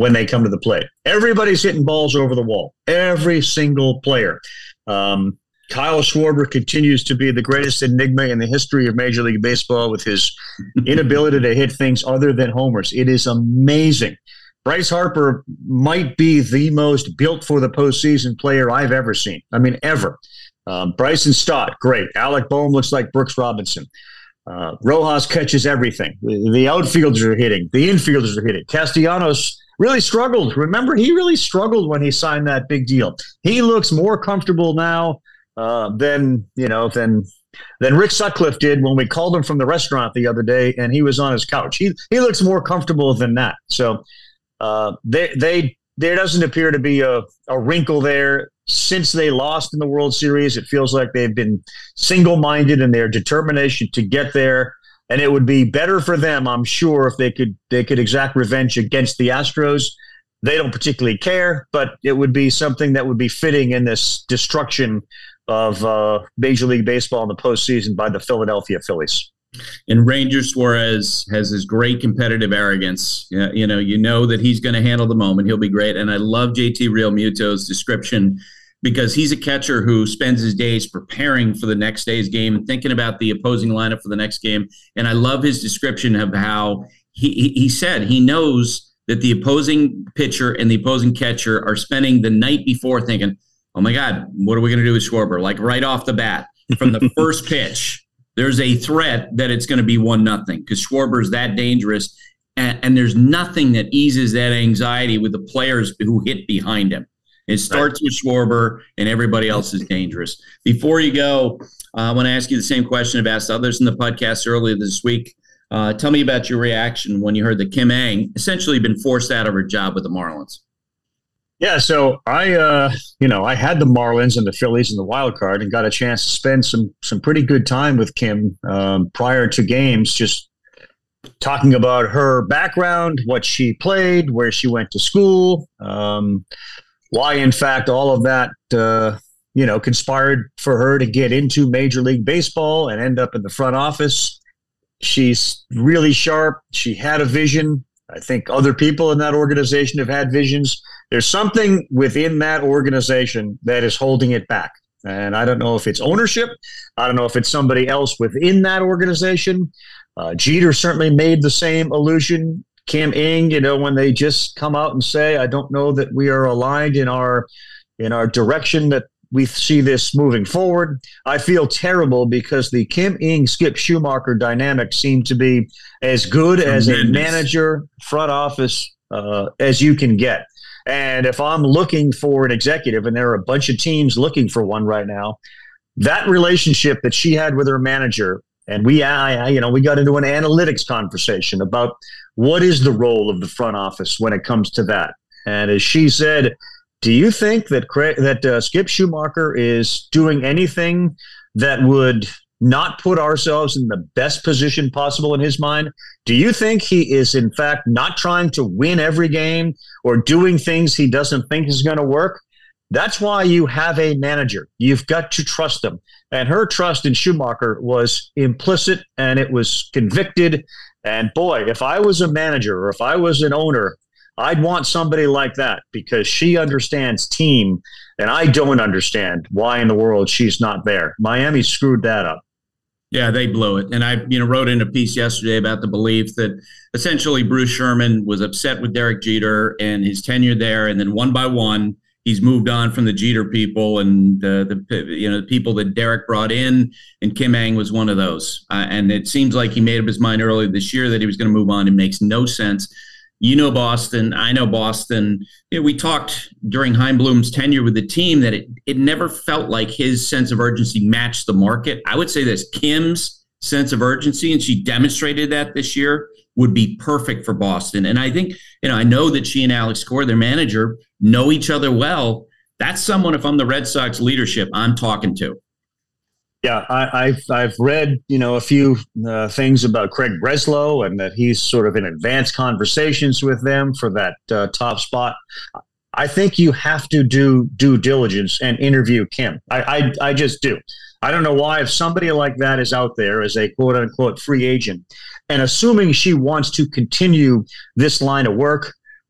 when they come to the plate. Everybody's hitting balls over the wall. Every single player. Um, Kyle Schwarber continues to be the greatest enigma in the history of Major League Baseball with his inability to hit things other than homers. It is amazing. Bryce Harper might be the most built for the postseason player I've ever seen. I mean, ever. Um, Bryson Stott, great. Alec Boehm looks like Brooks Robinson. Uh, Rojas catches everything. The, the outfielders are hitting. The infielders are hitting. Castellanos really struggled. Remember, he really struggled when he signed that big deal. He looks more comfortable now uh, than, you know, than than Rick Sutcliffe did when we called him from the restaurant the other day and he was on his couch. He he looks more comfortable than that. So uh, they they there doesn't appear to be a, a wrinkle there. Since they lost in the World Series, it feels like they've been single-minded in their determination to get there. And it would be better for them, I'm sure, if they could they could exact revenge against the Astros. They don't particularly care, but it would be something that would be fitting in this destruction of uh, Major League Baseball in the postseason by the Philadelphia Phillies. And Ranger Suarez has this great competitive arrogance. You know, you know that he's going to handle the moment. He'll be great. And I love J T Realmuto's description because he's a catcher who spends his days preparing for the next day's game and thinking about the opposing lineup for the next game. And I love his description of how he, he said he knows that the opposing pitcher and the opposing catcher are spending the night before thinking, oh, my God, what are we going to do with Schwarber? Like right off the bat, from the first pitch. There's a threat that it's going to be one nothing because Schwarber's that dangerous, and, and there's nothing that eases that anxiety with the players who hit behind him. It starts with Schwarber, and everybody else is dangerous. Before you go, uh, I want to ask you the same question I've asked others in the podcast earlier this week. Uh, tell me about your reaction when you heard that Kim Ng essentially been forced out of her job with the Marlins. Yeah, so I, uh, you know, I had the Marlins and the Phillies in the wild card and got a chance to spend some some pretty good time with Kim um, prior to games, just talking about her background, what she played, where she went to school, um, why, in fact, all of that, uh, you know, conspired for her to get into Major League Baseball and end up in the front office. She's really sharp. She had a vision. I think other people in that organization have had visions. There's something within that organization that is holding it back. And I don't know if it's ownership. I don't know if it's somebody else within that organization. Uh, Jeter certainly made the same allusion. Kim Ng, you know, when they just come out and say, I don't know that we are aligned in our in our direction that we see this moving forward. I feel terrible because the Kim Ng Skip Schumacher dynamic seemed to be as good as a manager front office uh, as you can get. And if I'm looking for an executive, and there are a bunch of teams looking for one right now, that relationship that she had with her manager, and we, I, you know, we got into an analytics conversation about what is the role of the front office when it comes to that. And as she said, do you think that that uh, Skip Schumacher is doing anything that would not put ourselves in the best position possible in his mind? Do you think he is, in fact, not trying to win every game or doing things he doesn't think is going to work? That's why you have a manager. You've got to trust him. And her trust in Schumacher was implicit and it was convicted. And boy, if I was a manager or if I was an owner, I'd want somebody like that because she understands team, and I don't understand why in the world she's not there. Miami screwed that up. Yeah, they blew it. And I, you know, wrote in a piece yesterday about the belief that essentially Bruce Sherman was upset with Derek Jeter and his tenure there, and then one by one, he's moved on from the Jeter people and uh, the you know the people that Derek brought in, and Kim Ng was one of those. Uh, and it seems like he made up his mind earlier this year that he was going to move on. It makes no sense. You know Boston. I know Boston. You know, we talked during Heimblum's tenure with the team that it, it never felt like his sense of urgency matched the market. I would say this, Kim's sense of urgency, and she demonstrated that this year, would be perfect for Boston. And I think, you know, I know that she and Alex Cora, their manager, know each other well. That's someone, if I'm the Red Sox leadership, I'm talking to. Yeah, I, I've I've read you know a few uh, things about Craig Breslow and that he's sort of in advanced conversations with them for that uh, top spot. I think you have to do due diligence and interview Kim. I, I I just do. I don't know why if somebody like that is out there as a quote unquote free agent, and assuming she wants to continue this line of work,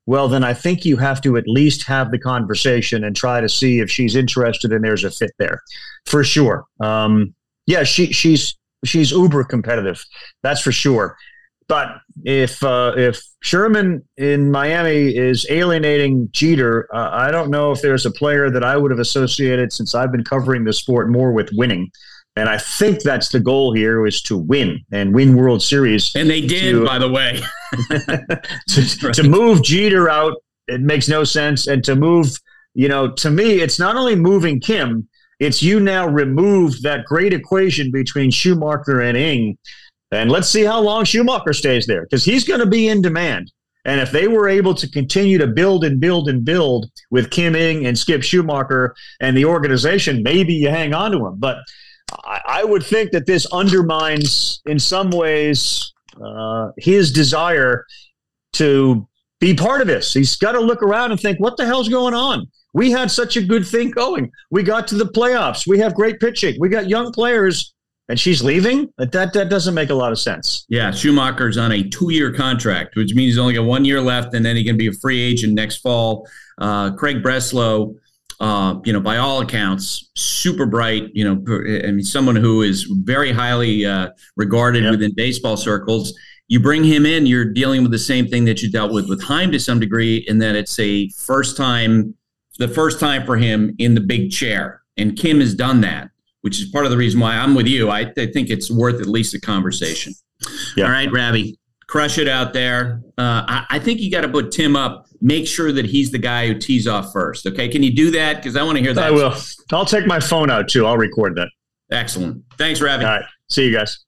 well, then I think you have to at least have the conversation and try to see if she's interested and there's a fit there, for sure. Um, yeah, she she's she's uber competitive, that's for sure. But if uh, if Sherman in Miami is alienating Jeter, uh, I don't know if there's a player that I would have associated, since I've been covering the sport, more with winning. And I think that's the goal here, is to win and win World Series. And they did, to, by the way. to, right. to move Jeter out, it makes no sense. And to move, you know, to me, it's not only moving Kim, it's you now remove that great equation between Schumacher and Ing. And let's see how long Schumacher stays there, because he's going to be in demand. And if they were able to continue to build and build and build with Kim Ing and Skip Schumacher and the organization, maybe you hang on to him. But I, I would think that this undermines, in some ways, uh, his desire to be part of this. He's got to look around and think, what the hell's going on? We had such a good thing going. We got to the playoffs. We have great pitching. We got young players. And she's leaving? That that doesn't make a lot of sense. Yeah, Schumacher's on a two-year contract, which means he's only got one year left, and then he can be a free agent next fall. Uh, Craig Breslow, uh, you know, by all accounts, super bright. You know, I mean, someone who is very highly uh, regarded yep. within baseball circles. You bring him in, you're dealing with the same thing that you dealt with with Heim to some degree, in that it's a first time, the first time for him in the big chair, and Kim has done that, which is part of the reason why I'm with you. I, I think it's worth at least a conversation. Yeah. All right, Ravi, crush it out there. Uh, I, I think you got to put Tim up. Make sure that he's the guy who tees off first. Okay, can you do that? Because I want to hear that. I will. I'll take my phone out, too. I'll record that. Excellent. Thanks, Ravi. All right. See you guys.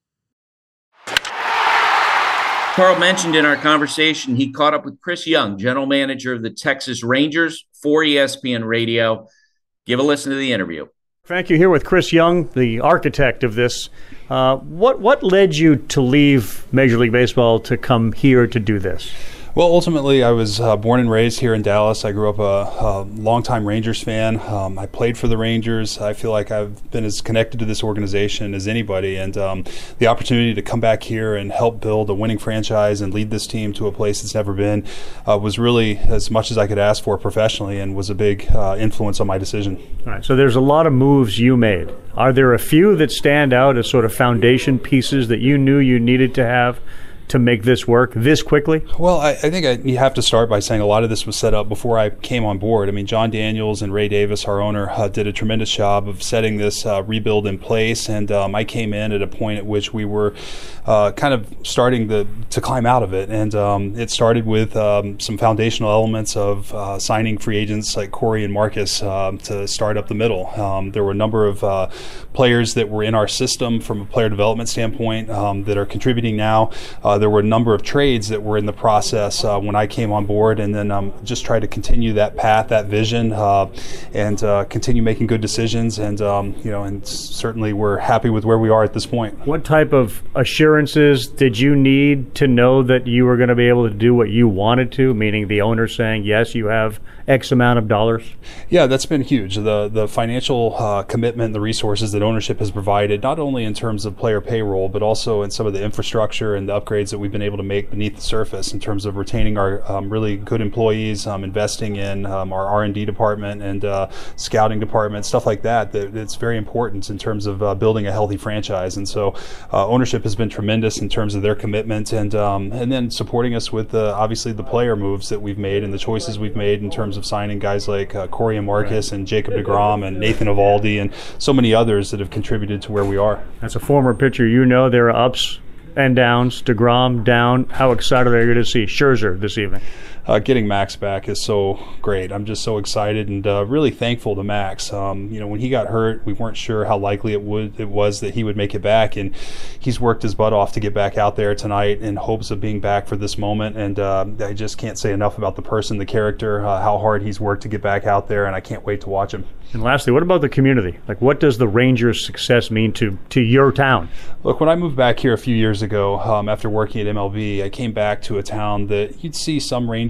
Carl mentioned in our conversation he caught up with Chris Young, general manager of the Texas Rangers, for E S P N Radio. Give a listen to the interview. Frank, you're here with Chris Young, the architect of this. Uh, what what led you to leave Major League Baseball to come here to do this? Well, ultimately, I was uh, born and raised here in Dallas. I grew up a, a longtime Rangers fan. Um, I played for the Rangers. I feel like I've been as connected to this organization as anybody. And um, the opportunity to come back here and help build a winning franchise and lead this team to a place it's never been uh, was really as much as I could ask for professionally, and was a big uh, influence on my decision. All right, so there's a lot of moves you made. Are there a few that stand out as sort of foundation pieces that you knew you needed to have to make this work this quickly? Well, I, I think I, you have to start by saying a lot of this was set up before I came on board. I mean, John Daniels and Ray Davis, our owner, uh, did a tremendous job of setting this uh, rebuild in place, and um, I came in at a point at which we were uh, kind of starting the, to climb out of it, and um, it started with um, some foundational elements of uh, signing free agents like Corey and Marcus um, to start up the middle. Um, there were a number of uh, players that were in our system from a player development standpoint um, that are contributing now. Uh, there were a number of trades that were in the process uh, when I came on board, and then um, just try to continue that path, that vision, uh, and uh, continue making good decisions. And um, you know, and certainly we're happy with where we are at this point. What type of assurances did you need to know that you were going to be able to do what you wanted to? Meaning the owner saying, yes, you have X amount of dollars? Yeah, that's been huge. The the financial uh, commitment, the resources that ownership has provided, not only in terms of player payroll, but also in some of the infrastructure and the upgrades that we've been able to make beneath the surface in terms of retaining our um, really good employees, um, investing in um, our R and D department and uh, scouting department, stuff like that. That it's very important in terms of uh, building a healthy franchise. And so uh, ownership has been tremendous in terms of their commitment, and um, and then supporting us with uh, obviously the player moves that we've made and the choices we've made in terms of signing guys like uh, Corey and Marcus and Jacob deGrom and Nathan Eovaldi and so many others that have contributed to where we are. As a former pitcher, you know there are ups and downs. DeGrom down. How excited are you to see Scherzer this evening? Uh, getting Max back is so great. I'm just so excited and uh, really thankful to Max. Um, you know, when he got hurt, we weren't sure how likely it would it was that he would make it back, and he's worked his butt off to get back out there tonight in hopes of being back for this moment. And uh, I just can't say enough about the person, the character, uh, how hard he's worked to get back out there, and I can't wait to watch him. And lastly, what about the community? Like, what does the Rangers' success mean to, to your town? Look, when I moved back here a few years ago, um, after working at M L B, I came back to a town that you'd see some Rangers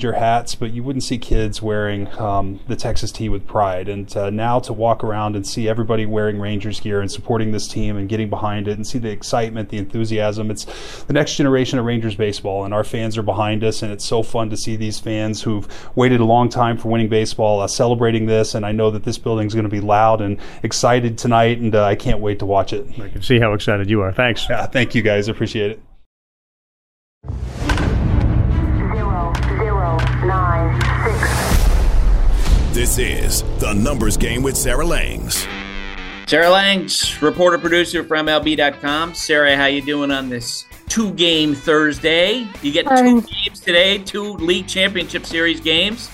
Ranger hats, but you wouldn't see kids wearing um, the Texas tee with pride. And uh, now to walk around and see everybody wearing Rangers gear and supporting this team and getting behind it and see the excitement, the enthusiasm, it's the next generation of Rangers baseball, and our fans are behind us, and it's so fun to see these fans who've waited a long time for winning baseball uh, celebrating this. And I know that this building is going to be loud and excited tonight, and uh, I can't wait to watch it. I can see how excited you are. Thanks. Yeah, thank you guys. I appreciate it. This is The Numbers Game with Sarah Langs. Sarah Langs, reporter producer for M L B dot com. Sarah, how you doing on this two-game Thursday? You get two um, games today, two League Championship Series games.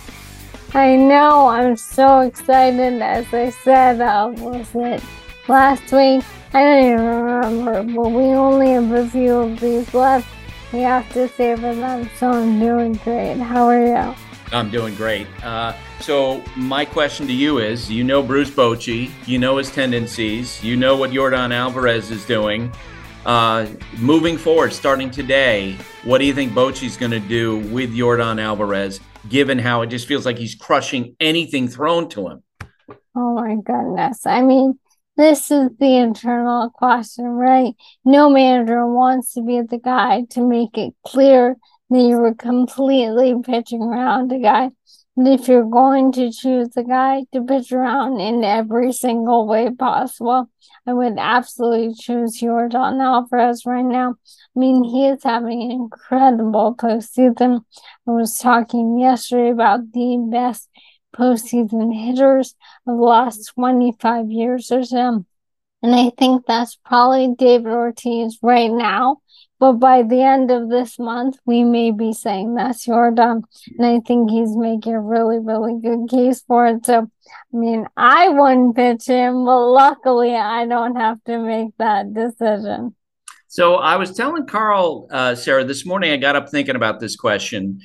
I know. I'm so excited. As I said, uh, was it last week? I don't even remember, but we only have a few of these left. We have to savor them, so I'm doing great. How are you? I'm doing great. Uh, so my question to you is, you know Bruce Bochy, you know his tendencies, you know what Yordan Alvarez is doing. Uh, moving forward, starting today, what do you think Bochy's going to do with Yordan Alvarez, given how it just feels like he's crushing anything thrown to him? Oh, my goodness. I mean, this is the internal question, right? No manager wants to be the guy to make it clear that you were completely pitching around a guy. And if you're going to choose a guy to pitch around in every single way possible, I would absolutely choose Yordan Alvarez right now. I mean, he is having an incredible postseason. I was talking yesterday about the best postseason hitters of the last twenty-five years or so. And I think that's probably David Ortiz right now. But by the end of this month, we may be saying that's Yordan. And I think he's making a really, really good case for it. So, I mean, I wouldn't pitch him, but luckily I don't have to make that decision. So I was telling Carl, uh, Sarah, this morning I got up thinking about this question.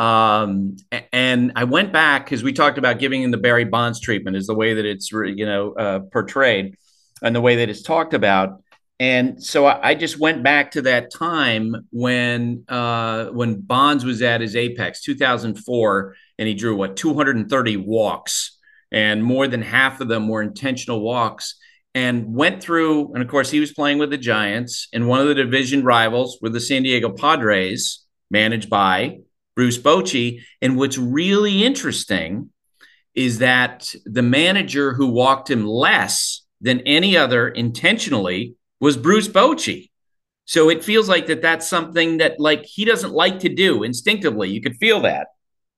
Um, and I went back because we talked about giving him the Barry Bonds treatment is the way that it's, you know, uh, portrayed and the way that it's talked about. And so I just went back to that time when uh, when Bonds was at his apex, two thousand four, and he drew, what, two hundred thirty walks, and more than half of them were intentional walks, and went through, and of course he was playing with the Giants, and one of the division rivals were the San Diego Padres, managed by Bruce Bochy. And what's really interesting is that the manager who walked him less than any other intentionally was Bruce Bochy. So it feels like that that's something that, like, he doesn't like to do instinctively. You could feel that.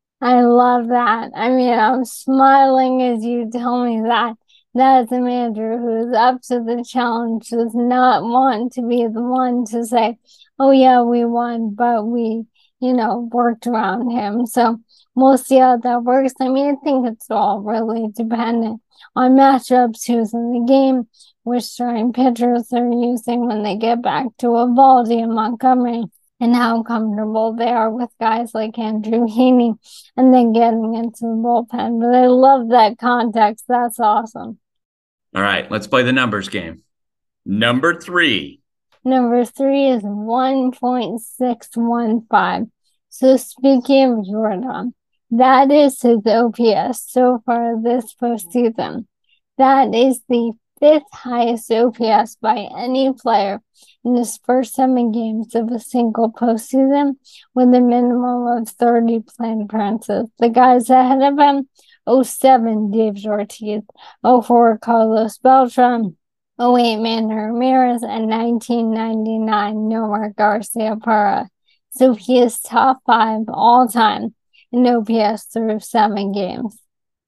I love that. I mean, I'm smiling as you tell me that. That is a manager who is up to the challenge, does not want to be the one to say, oh, yeah, we won, but we, you know, worked around him. So we'll see how that works. I mean, I think it's all really dependent on matchups, who's in the game, which starting pitchers they're using when they get back to Eovaldi and Montgomery, and how comfortable they are with guys like Andrew Heaney, and then getting into the bullpen. But I love that context. That's awesome. All right, let's play the numbers game. Number three. Number three is one point six one five. So speaking of Yordan, that is his O P S so far this postseason. That is the fifth highest O P S by any player in his first seven games of a single postseason, with a minimum of thirty planned appearances. The guys ahead of him: oh seven, David Ortiz; oh four, Carlos Beltran; oh eight, Manny Ramirez; and nineteen ninety-nine, Nomar Garciaparra. So he is top five all time in O P S through seven games.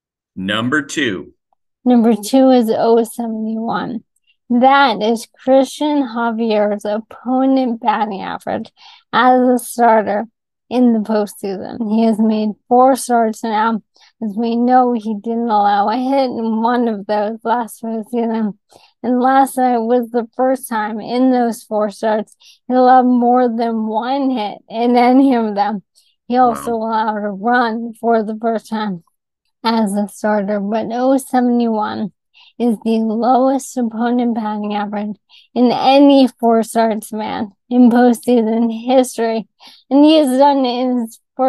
Number two. Number two is oh seventy-one. That is Christian Javier's opponent batting average as a starter in the postseason. He has made four starts now. As we know, he didn't allow a hit in one of those last postseason. And last night was the first time in those four starts he allowed more than one hit in any of them. He also wow. allowed a run for the first time as a starter, but oh seventy-one is the lowest opponent batting average in any four starts man in postseason history. And he has done it in his first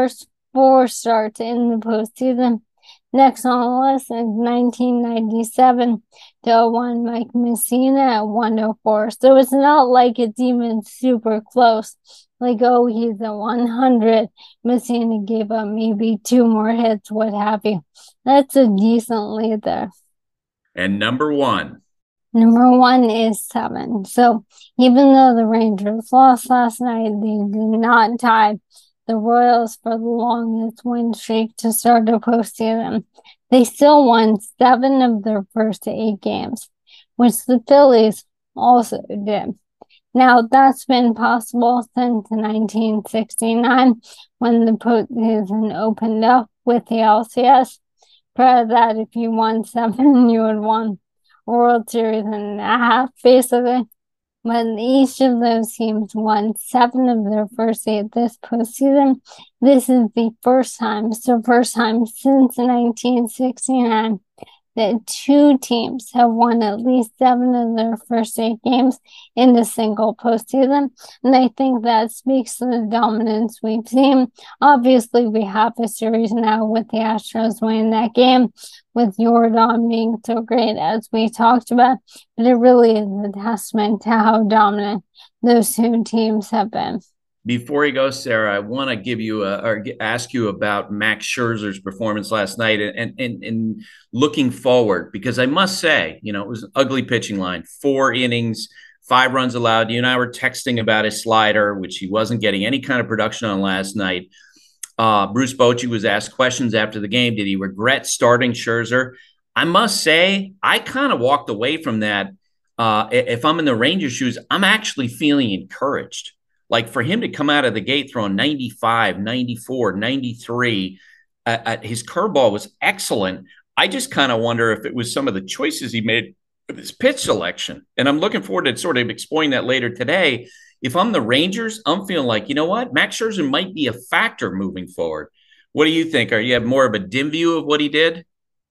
four starts in the postseason. Next on the list is nineteen ninety-seven to oh one Mike Mussina at one oh four. So it's not like it's even super close. Like, oh, he's at one hundred. Mussina gave up maybe two more hits, what have you. That's a decent lead there. And number one. Number one is seven. So even though the Rangers lost last night, they did not tie the Royals for the longest win streak to start the postseason. They still won seven of their first eight games, which the Phillies also did. Now, that's been possible since nineteen sixty-nine when the postseason opened up with the L C S. Prior to that, if you won seven, you had won a World Series and a half, basically. But each of those teams won seven of their first eight this postseason. This is the first time, so first time since nineteen sixty-nine, that two teams have won at least seven of their first eight games in a single postseason. And I think that speaks to the dominance we've seen. Obviously, we have a series now with the Astros winning that game, with Jordan being so great, as we talked about. But it really is a testament to how dominant those two teams have been. Before you go, Sarah, I want to give you a, or ask you about Max Scherzer's performance last night and, and, and looking forward, because I must say, you know, it was an ugly pitching line, four innings, five runs allowed. You and I were texting about his slider, which he wasn't getting any kind of production on last night. Uh, Bruce Bochy was asked questions after the game. Did he regret starting Scherzer? I must say, I kind of walked away from that. Uh, if I'm in the Rangers' shoes, I'm actually feeling encouraged. Like, for him to come out of the gate throwing ninety-five, ninety-four, ninety-three, uh, uh, his curveball was excellent. I just kind of wonder if it was some of the choices he made with his pitch selection. And I'm looking forward to sort of exploring that later today. If I'm the Rangers, I'm feeling like, you know what? Max Scherzer might be a factor moving forward. What do you think? Are you have more of a dim view of what he did?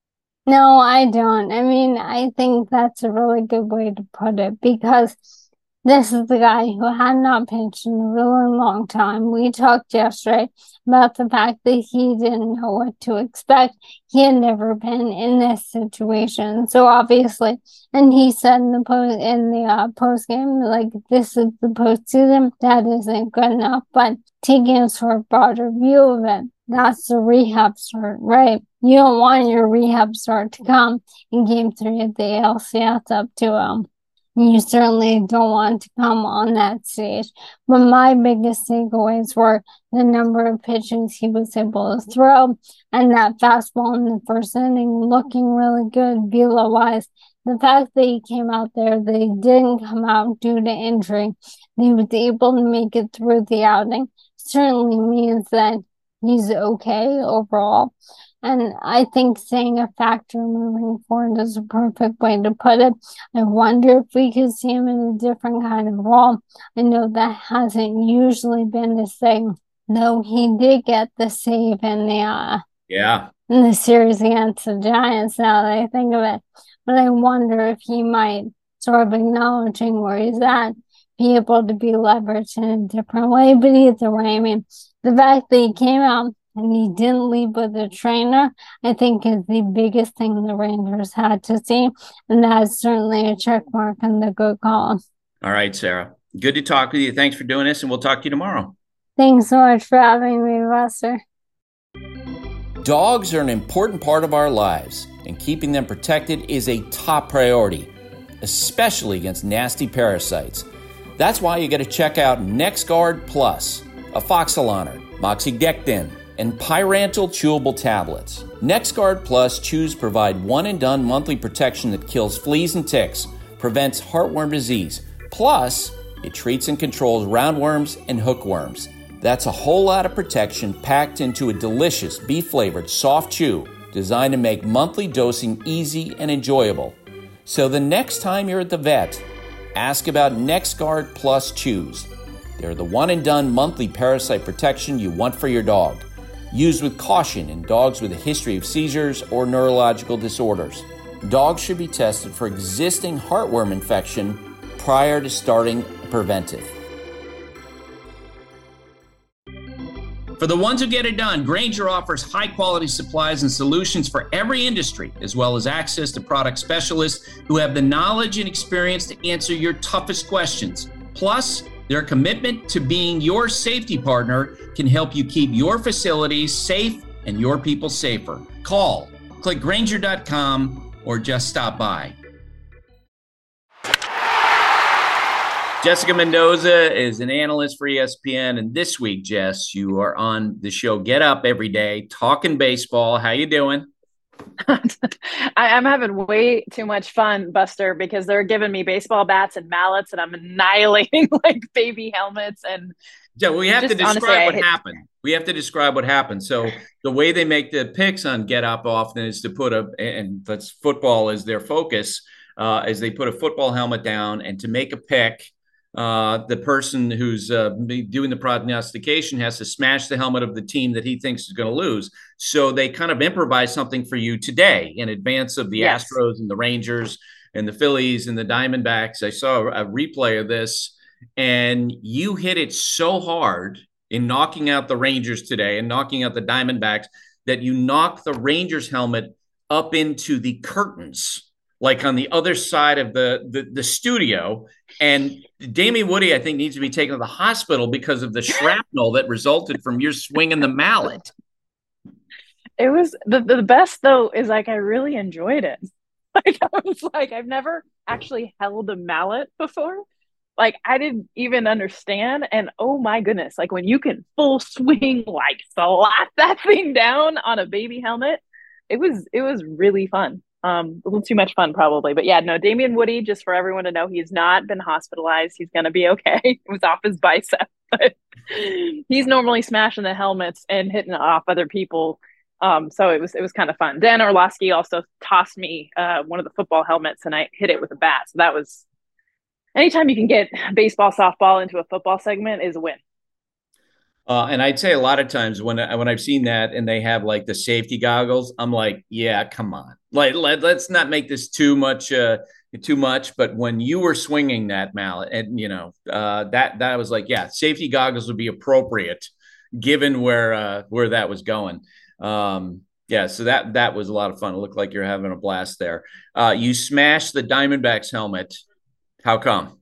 No, I don't. I mean, I think that's a really good way to put it, because this is the guy who had not pitched in a really long time. We talked yesterday about the fact that he didn't know what to expect. He had never been in this situation, so obviously, and he said in the post in the uh, post game, like, this is the postseason. That isn't good enough. But taking a sort of broader view of it, that's the rehab start, right? You don't want your rehab start to come in Game Three of the A L C S up to um. You certainly don't want to come on that stage. But my biggest takeaways were the number of pitches he was able to throw, and that fastball in the first inning looking really good velo-wise. The fact that he came out there, they didn't come out due to injury, he was able to make it through the outing, certainly means that he's okay overall. And I think saying a factor moving forward is a perfect way to put it. I wonder if we could see him in a different kind of role. I know that hasn't usually been his thing, though he did get the save in the uh, yeah in the series against the Giants, now that I think of it. But I wonder if he might, sort of acknowledging where he's at, be able to be leveraged in a different way. But either way, I mean, the fact that he came out and he didn't leave with a trainer, I think, is the biggest thing the Rangers had to see. And that's certainly a check mark on the good call. All right, Sarah. Good to talk with you. Thanks for doing this, and we'll talk to you tomorrow. Thanks so much for having me, Lester. Dogs are an important part of our lives, and keeping them protected is a top priority, especially against nasty parasites. That's why you got to check out NexGard Plus, Afoxolaner, Moxidectin, and Pyrantel chewable tablets. NexGard Plus chews provide one-and-done monthly protection that kills fleas and ticks, prevents heartworm disease, plus it treats and controls roundworms and hookworms. That's a whole lot of protection packed into a delicious beef-flavored soft chew designed to make monthly dosing easy and enjoyable. So the next time you're at the vet, ask about NexGard Plus chews. They're the one-and-done monthly parasite protection you want for your dog. Used with caution in dogs with a history of seizures or neurological disorders. Dogs should be tested for existing heartworm infection prior to starting preventive. For the ones who get it done, Grainger offers high-quality supplies and solutions for every industry, as well as access to product specialists who have the knowledge and experience to answer your toughest questions. Plus, their commitment to being your safety partner can help you keep your facilities safe and your people safer. Call, click Grainger dot com, or just stop by. Jessica Mendoza is an analyst for E S P N, and this week, Jess, you are on the show Get Up Every Day, talking baseball. How you doing? I, I'm having way too much fun, Buster, because they're giving me baseball bats and mallets, and I'm annihilating like baby helmets. And yeah, we have just, to describe honestly, what hate- happened. We have to describe what happened. So the way they make the picks on Get Up often is to put a, and that's football is their focus, uh, is they put a football helmet down, and to make a pick, Uh, the person who's uh, doing the prognostication has to smash the helmet of the team that he thinks is going to lose. So they kind of improvise something for you today in advance of the Yes. Astros and the Rangers and the Phillies and the Diamondbacks. I saw a replay of this, and you hit it so hard in knocking out the Rangers today and knocking out the Diamondbacks that you knocked the Rangers helmet up into the curtains, like on the other side of the, the, the studio. And Damien Woody, I think, needs to be taken to the hospital because of the shrapnel that resulted from your swinging the mallet. It was the, the best, though, is like I really enjoyed it. Like I was like, I've never actually held a mallet before. Like I didn't even understand. And oh my goodness, like when you can full swing, like slap that thing down on a baby helmet, it was it was really fun. Um, a little too much fun probably, but yeah, no, Damien Woody, just for everyone to know, he's not been hospitalized. He's going to be okay. It was off his bicep, but he's normally smashing the helmets and hitting off other people. Um, so it was, it was kind of fun. Dan Orlovsky also tossed me, uh, one of the football helmets, and I hit it with a bat. So that was, anytime you can get baseball, softball into a football segment is a win. Uh, and I'd say a lot of times when when I've seen that and they have like the safety goggles, I'm like, yeah, come on, like let, let's not make this too much, uh, too much. But when you were swinging that mallet, and you know uh, that that was like, yeah, safety goggles would be appropriate given where uh, where that was going. Um, yeah, so that that was a lot of fun. It looked like you're having a blast there. Uh, you smashed the Diamondbacks helmet. How come?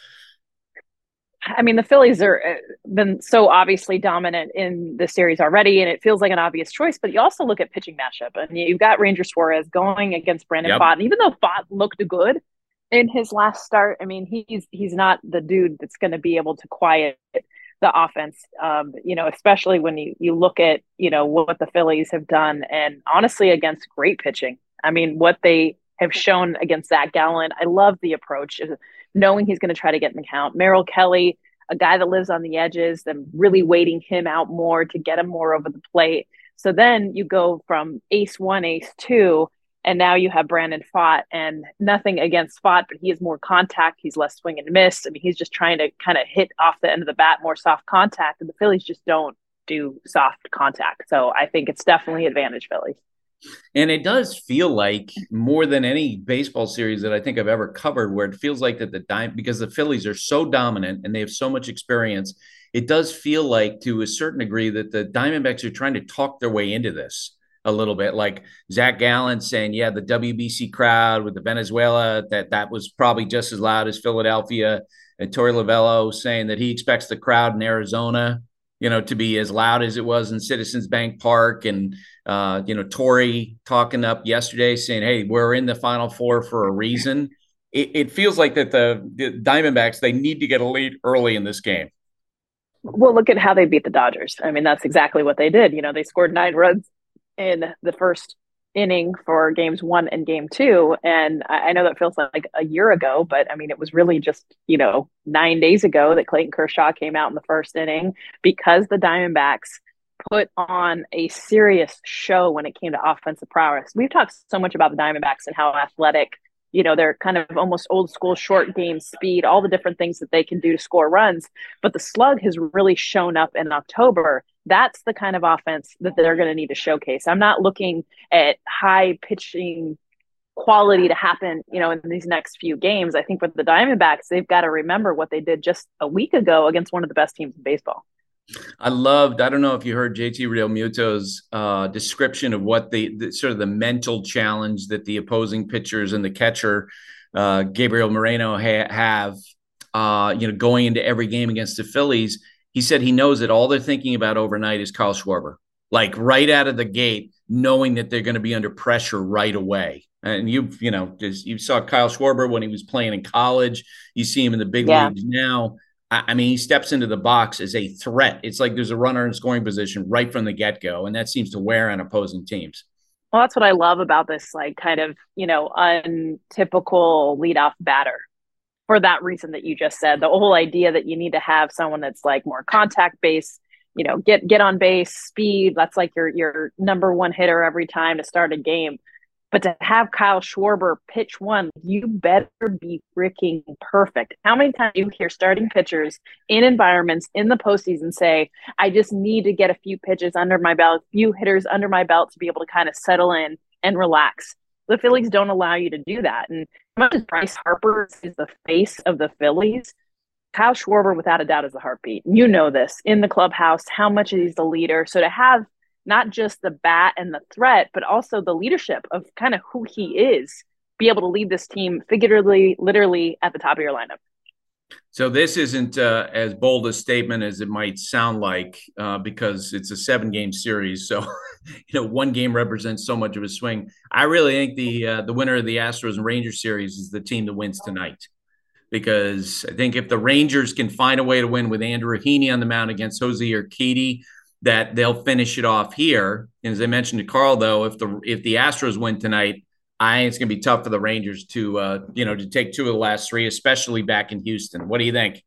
I mean, the Phillies are been so obviously dominant in the series already, and it feels like an obvious choice. But you also look at pitching matchup, and you've got Ranger Suarez going against Brandon Yep. Pfaadt. And even though Pfaadt looked good in his last start, I mean, he's he's not the dude that's going to be able to quiet the offense. Um, you know, especially when you you look at you know what the Phillies have done, and honestly, against great pitching. I mean, what they have shown against Zach Gallen. I love the approach, knowing he's going to try to get in the count. Merrill Kelly, a guy that lives on the edges, then really waiting him out more to get him more over the plate. So then you go from ace one, ace two, and now you have Brandon Pfaadt, and nothing against Pfaadt, but he has more contact. He's less swing and miss. I mean, he's just trying to kind of hit off the end of the bat, more soft contact, and the Phillies just don't do soft contact. So I think it's definitely advantage Phillies. And it does feel like more than any baseball series that I think I've ever covered, where it feels like that the dime because the Phillies are so dominant and they have so much experience. It does feel like to a certain degree that the Diamondbacks are trying to talk their way into this a little bit. Like Zach Gallen saying, yeah, the W B C crowd with the Venezuela, that that was probably just as loud as Philadelphia. And Torey Lovello saying that he expects the crowd in Arizona, you know, to be as loud as it was in Citizens Bank Park. And, uh, you know, Torey talking up yesterday saying, hey, we're in the Final Four for a reason. It, it feels like that the, the Diamondbacks, they need to get a lead early in this game. Well, look at how they beat the Dodgers. I mean, that's exactly what they did. You know, they scored nine runs in the first inning for games one and game two. And I, I know that feels like a year ago, but I mean, it was really just, you know, nine days ago that Clayton Kershaw came out in the first inning because the Diamondbacks put on a serious show when it came to offensive prowess. We've talked so much about the Diamondbacks and how athletic, you know, they're kind of almost old school short game speed, all the different things that they can do to score runs. But the slug has really shown up in October. That's the kind of offense that they're going to need to showcase. I'm not looking at high pitching quality to happen, you know, in these next few games. I think with the Diamondbacks, they've got to remember what they did just a week ago against one of the best teams in baseball. I loved, I don't know if you heard J T Realmuto's uh, description of what the, the sort of the mental challenge that the opposing pitchers and the catcher, uh, Gabriel Moreno, ha- have, uh, you know, going into every game against the Phillies. He said he knows that all they're thinking about overnight is Kyle Schwarber, like right out of the gate, knowing that they're going to be under pressure right away. And you, you know, just, you saw Kyle Schwarber when he was playing in college. You see him in the big Yeah. leagues now. I mean, he steps into the box as a threat. It's like there's a runner in scoring position right from the get-go, and that seems to wear on opposing teams. Well, that's what I love about this, like, kind of, you know, untypical leadoff batter for that reason that you just said. The whole idea that you need to have someone that's like more contact-based, you know, get get on base, speed. That's like your your number one hitter every time to start a game. But to have Kyle Schwarber pitch one, you better be freaking perfect. How many times do you hear starting pitchers in environments in the postseason say, I just need to get a few pitches under my belt, a few hitters under my belt to be able to kind of settle in and relax? The Phillies don't allow you to do that. And as much as Bryce Harper is the face of the Phillies, Kyle Schwarber, without a doubt, is the heartbeat. You know this in the clubhouse, how much he's the leader. So to have not just the bat and the threat, but also the leadership of kind of who he is, be able to lead this team figuratively, literally at the top of your lineup. So this isn't uh, as bold a statement as it might sound like, uh, because it's a seven-game series. So, you know, one game represents so much of a swing. I really think the uh, the winner of the Astros and Rangers series is the team that wins tonight, because I think if the Rangers can find a way to win with Andrew Heaney on the mound against Jose Urquidy, that they'll finish it off here. And as I mentioned to Carl, though, if the if the Astros win tonight, I think it's going to be tough for the Rangers to uh, you know to take two of the last three, especially back in Houston. What do you think?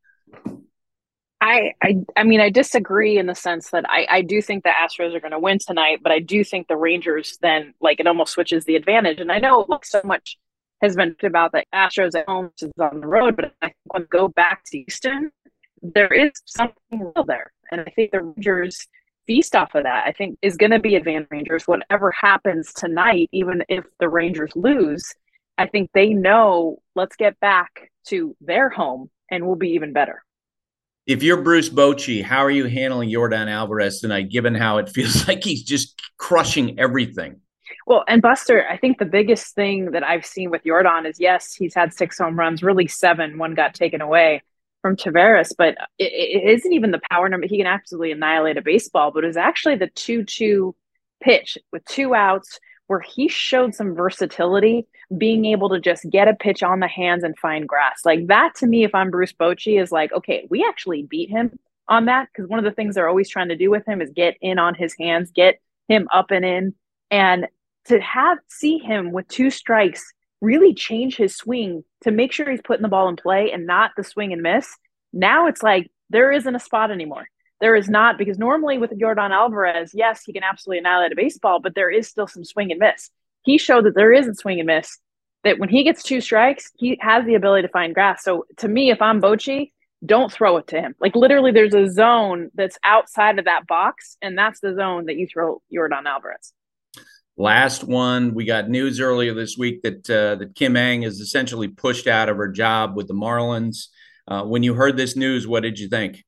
I I, I mean, I disagree in the sense that I, I do think the Astros are going to win tonight, but I do think the Rangers then, like, it almost switches the advantage. And I know look, so much has been about the Astros at home versus on the road, but I think when we go back to Houston, there is something real there. And I think the Rangers feast off of that. I think is going to be advantage Rangers. Whatever happens tonight, even if the Rangers lose, I think they know, let's get back to their home and we'll be even better. If you're Bruce Bochy, how are you handling Yordan Alvarez tonight, given how it feels like he's just crushing everything? Well, and Buster, I think the biggest thing that I've seen with Yordan is, yes, he's had six home runs, really seven. One got taken away from Taveras, but it, it isn't even the power number. He can absolutely annihilate a baseball, but it was actually the two two pitch with two outs where he showed some versatility, being able to just get a pitch on the hands and find grass. Like that, to me, if I'm Bruce Bochy, is like, okay, we actually beat him on that, because one of the things they're always trying to do with him is get in on his hands, get him up and in. And to have see him with two strikes really change his swing to make sure he's putting the ball in play and not the swing and miss. Now it's like there isn't a spot anymore. There is not, because normally with Yordan Alvarez, yes, he can absolutely annihilate a baseball, but there is still some swing and miss. He showed that there isn't swing and miss, that when he gets two strikes, he has the ability to find grass. So to me, if I'm Bochy, don't throw it to him. Like literally there's a zone that's outside of that box, and that's the zone that you throw Yordan Alvarez. Last one, we got news earlier this week that uh, that Kim Ng is essentially pushed out of her job with the Marlins. Uh, when you heard this news, what did you think?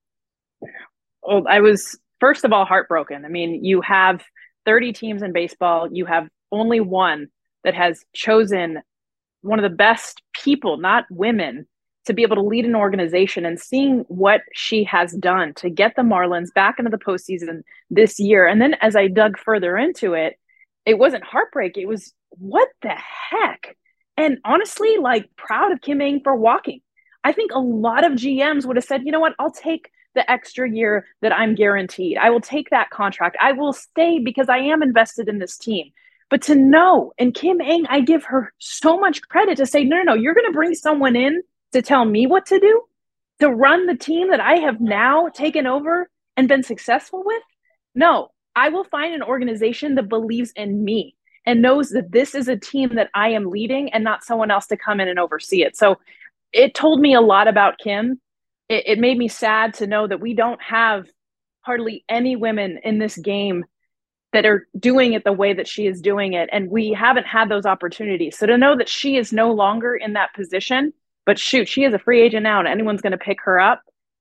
Well, I was, first of all, heartbroken. I mean, you have thirty teams in baseball. You have only one that has chosen one of the best people, not women, to be able to lead an organization, and seeing what she has done to get the Marlins back into the postseason this year. And then as I dug further into it, it wasn't heartbreak. It was, what the heck? And honestly, like, proud of Kim Ng for walking. I think a lot of G Ms would have said, you know what, I'll take the extra year that I'm guaranteed. I will take that contract. I will stay because I am invested in this team. But to know, and Kim Ng, I give her so much credit to say, no, no, no, you're going to bring someone in to tell me what to do, to run the team that I have now taken over and been successful with? No. I will find an organization that believes in me and knows that this is a team that I am leading and not someone else to come in and oversee it. So it told me a lot about Kim. It, it made me sad to know that we don't have hardly any women in this game that are doing it the way that she is doing it. And we haven't had those opportunities. So to know that she is no longer in that position, but shoot, she is a free agent now and anyone's going to pick her up.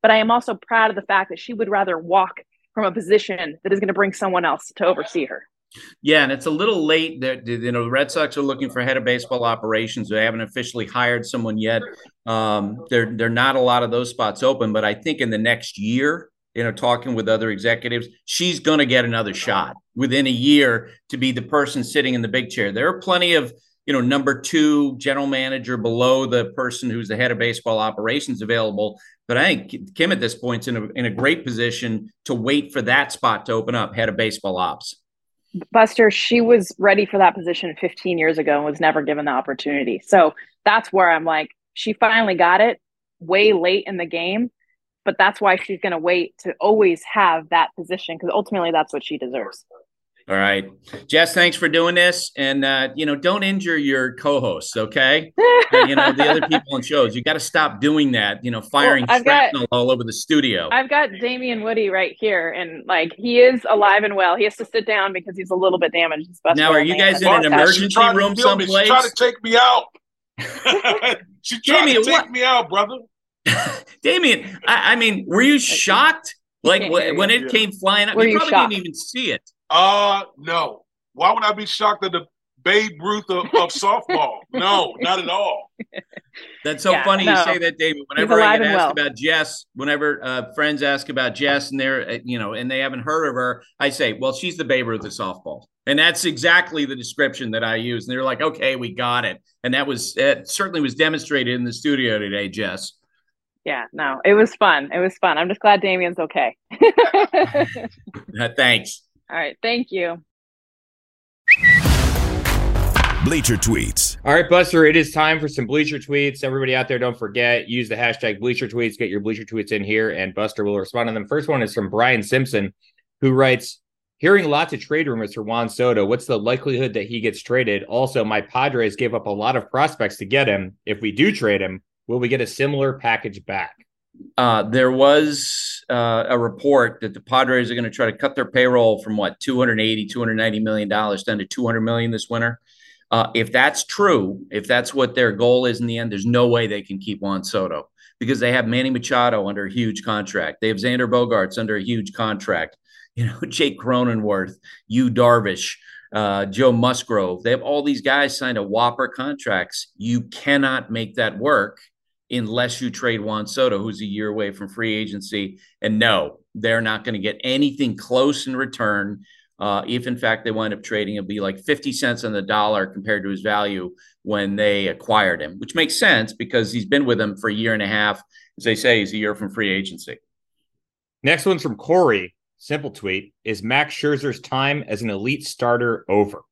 but I am also proud of the fact that she would rather walk from a position that is going to bring someone else to oversee her. Yeah, and it's a little late. That you know, the Red Sox are looking for head of baseball operations. They haven't officially hired someone yet. Um, there, there are not a lot of those spots open, but I think in the next year, you know, talking with other executives, she's going to get another shot within a year to be the person sitting in the big chair. There are plenty of, you know, number two general manager below the person who's the head of baseball operations available. But I think Kim at this point is in a, in a great position to wait for that spot to open up, head of baseball ops. Buster, she was ready for that position fifteen years ago and was never given the opportunity. So that's where I'm like, she finally got it way late in the game, but that's why she's going to wait to always have that position, because ultimately that's what she deserves. All right. Jess, thanks for doing this. And, uh, you know, don't injure your co-hosts, okay? And, you know, the other people on shows, you got to stop doing that, you know, firing well, shrapnel got, all over the studio. I've got Damian Woody right here, and, like, he is alive and well. He has to sit down because he's a little bit damaged. Now, are you guys in an emergency room someplace? She's trying to take me out. She's trying Damian, to take what? me out, brother. Damian, I, I mean, were you shocked? Like, when, when it yeah. came flying up? You, you probably shocked? Didn't even see it. Uh, no. Why would I be shocked at the Babe Ruth of, of softball? No, not at all. That's so yeah, funny no. you say that, David. Whenever I get asked well. about Jess, whenever uh, friends ask about Jess and they're, you know, and they haven't heard of her, I say, well, she's the Babe Ruth of softball. And that's exactly the description that I use. And they're like, okay, we got it. And that was, it certainly was demonstrated in the studio today, Jess. Yeah, no, it was fun. It was fun. I'm just glad Damian's okay. Thanks. All right. Thank you. Bleacher Tweets. All right, Buster, it is time for some Bleacher Tweets. Everybody out there, don't forget, use the hashtag Bleacher Tweets. Get your Bleacher Tweets in here, and Buster will respond to them. First one is from Brian Simpson, who writes, hearing lots of trade rumors for Juan Soto. What's the likelihood that he gets traded? Also, my Padres gave up a lot of prospects to get him. If we do trade him, will we get a similar package back? Uh, there was uh, a report that the Padres are going to try to cut their payroll from what, two hundred eighty, two hundred ninety million dollars down to two hundred million dollars this winter. Uh, if that's true, if that's what their goal is in the end, there's no way they can keep Juan Soto because they have Manny Machado under a huge contract. They have Xander Bogaerts under a huge contract. You know, Jake Cronenworth, Yu Darvish, uh, Joe Musgrove. They have all these guys signed a whopper contracts. You cannot make that work unless you trade Juan Soto, who's a year away from free agency. And no, they're not going to get anything close in return. Uh, if, in fact, they wind up trading, it'll be like fifty cents on the dollar compared to his value when they acquired him, which makes sense because he's been with them for a year and a half. As they say, he's a year from free agency. Next one's from Corey. Simple tweet. Is Max Scherzer's time as an elite starter over?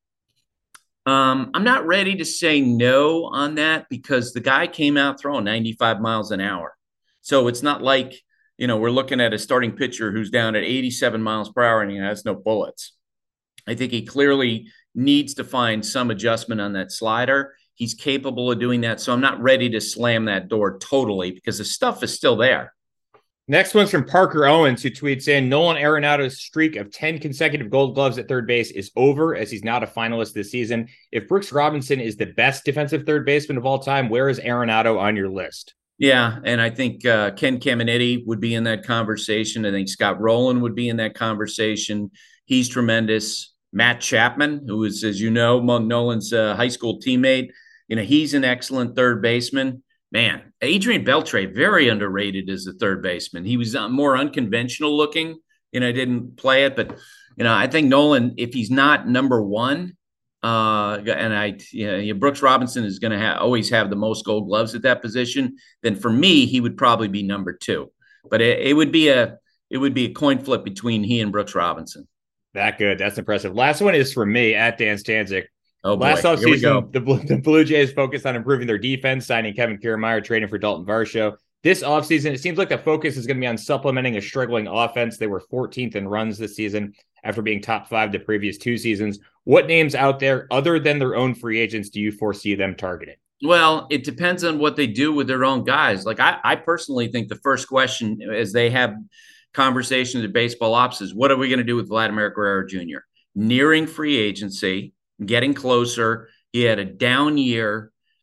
Um, I'm not ready to say no on that because the guy came out throwing ninety-five miles an hour. So it's not like, you know, we're looking at a starting pitcher who's down at eighty-seven miles per hour and he has no bullets. I think he clearly needs to find some adjustment on that slider. He's capable of doing that. So I'm not ready to slam that door totally because the stuff is still there. Next one's from Parker Owens, who tweets in, Nolan Arenado's streak of ten consecutive gold gloves at third base is over as he's not a finalist this season. If Brooks Robinson is the best defensive third baseman of all time, where is Arenado on your list? Yeah, and I think uh, Ken Caminiti would be in that conversation. I think Scott Rowland would be in that conversation. He's tremendous. Matt Chapman, who is, as you know, Nolan's uh, high school teammate, you know, he's an excellent third baseman. Man, Adrian Beltre, very underrated as a third baseman. He was more unconventional looking. You know, I didn't play it, but, you know, I think Nolan, if he's not number one, uh, and I, you know, Brooks Robinson is going to ha- always have the most gold gloves at that position, then for me, he would probably be number two. But it, it would be a it would be a coin flip between he and Brooks Robinson. That good. That's impressive. Last one is from me at Dan Stanzik. Oh, boy. Last offseason, the, the Blue Jays focused on improving their defense, signing Kevin Kiermaier, trading for Dalton Varsho. This offseason, it seems like the focus is going to be on supplementing a struggling offense. They were fourteenth in runs this season after being top five the previous two seasons. What names out there, other than their own free agents, do you foresee them targeting? Well, it depends on what they do with their own guys. Like, I, I personally think the first question as they have conversations at baseball ops is, what are we going to do with Vladimir Guerrero Junior? Nearing free agency, getting closer. He had a down year.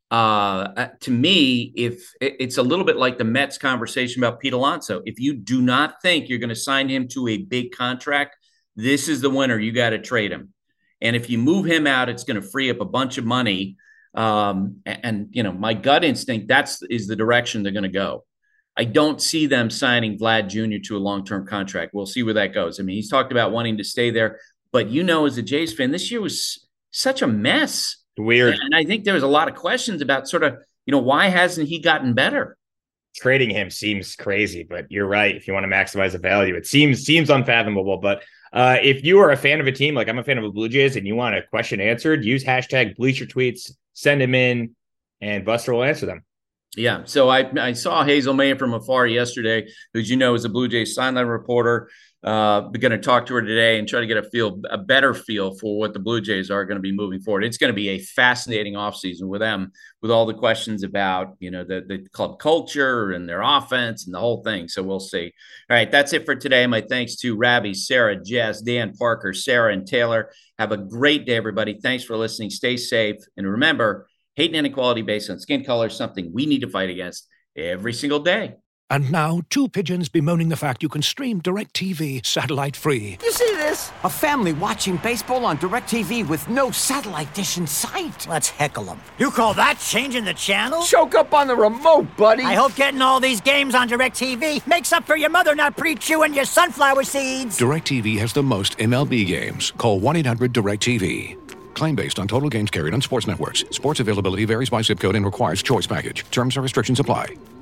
Uh, to me, if it's a little bit like the Mets conversation about Pete Alonso, if you do not think you're going to sign him to a big contract, this is the winner. You got to trade him. And if you move him out, it's going to free up a bunch of money. Um, and, and, you know, my gut instinct, that's is the direction they're going to go. I don't see them signing Vlad Junior to a long-term contract. We'll see where that goes. I mean, he's talked about wanting to stay there, but you know, as a Jays fan, this year was such a mess. Weird. And I think there was a lot of questions about sort of, you know, why hasn't he gotten better? Trading him seems crazy, but you're right. If you want to maximize the value, it seems seems unfathomable. But uh, if you are a fan of a team, like I'm a fan of the Blue Jays, and you want a question answered, use hashtag Bleacher Tweets, send them in, and Buster will answer them. Yeah. So I, I saw Hazel May from afar yesterday, who, as you know, is a Blue Jays sideline reporter. Uh, we're going to talk to her today and try to get a feel, a better feel for what the Blue Jays are going to be moving forward. It's going to be a fascinating offseason with them, with all the questions about, you know, the, the club culture and their offense and the whole thing. So we'll see. All right. That's it for today. My thanks to Ravi, Sarah, Jess, Dan, Parker, Sarah, and Taylor. Have a great day, everybody. Thanks for listening. Stay safe. And remember, hate and inequality based on skin color is something we need to fight against every single day. And now, two pigeons bemoaning the fact you can stream DirecTV satellite-free. You see this? A family watching baseball on DirecTV with no satellite dish in sight. Let's heckle them. You call that changing the channel? Choke up on the remote, buddy. I hope getting all these games on DirecTV makes up for your mother not pre-chewing your sunflower seeds. DirecTV has the most M L B games. Call one eight hundred direct T V. Claim based on total games carried on sports networks. Sports availability varies by zip code and requires choice package. Terms and restrictions apply.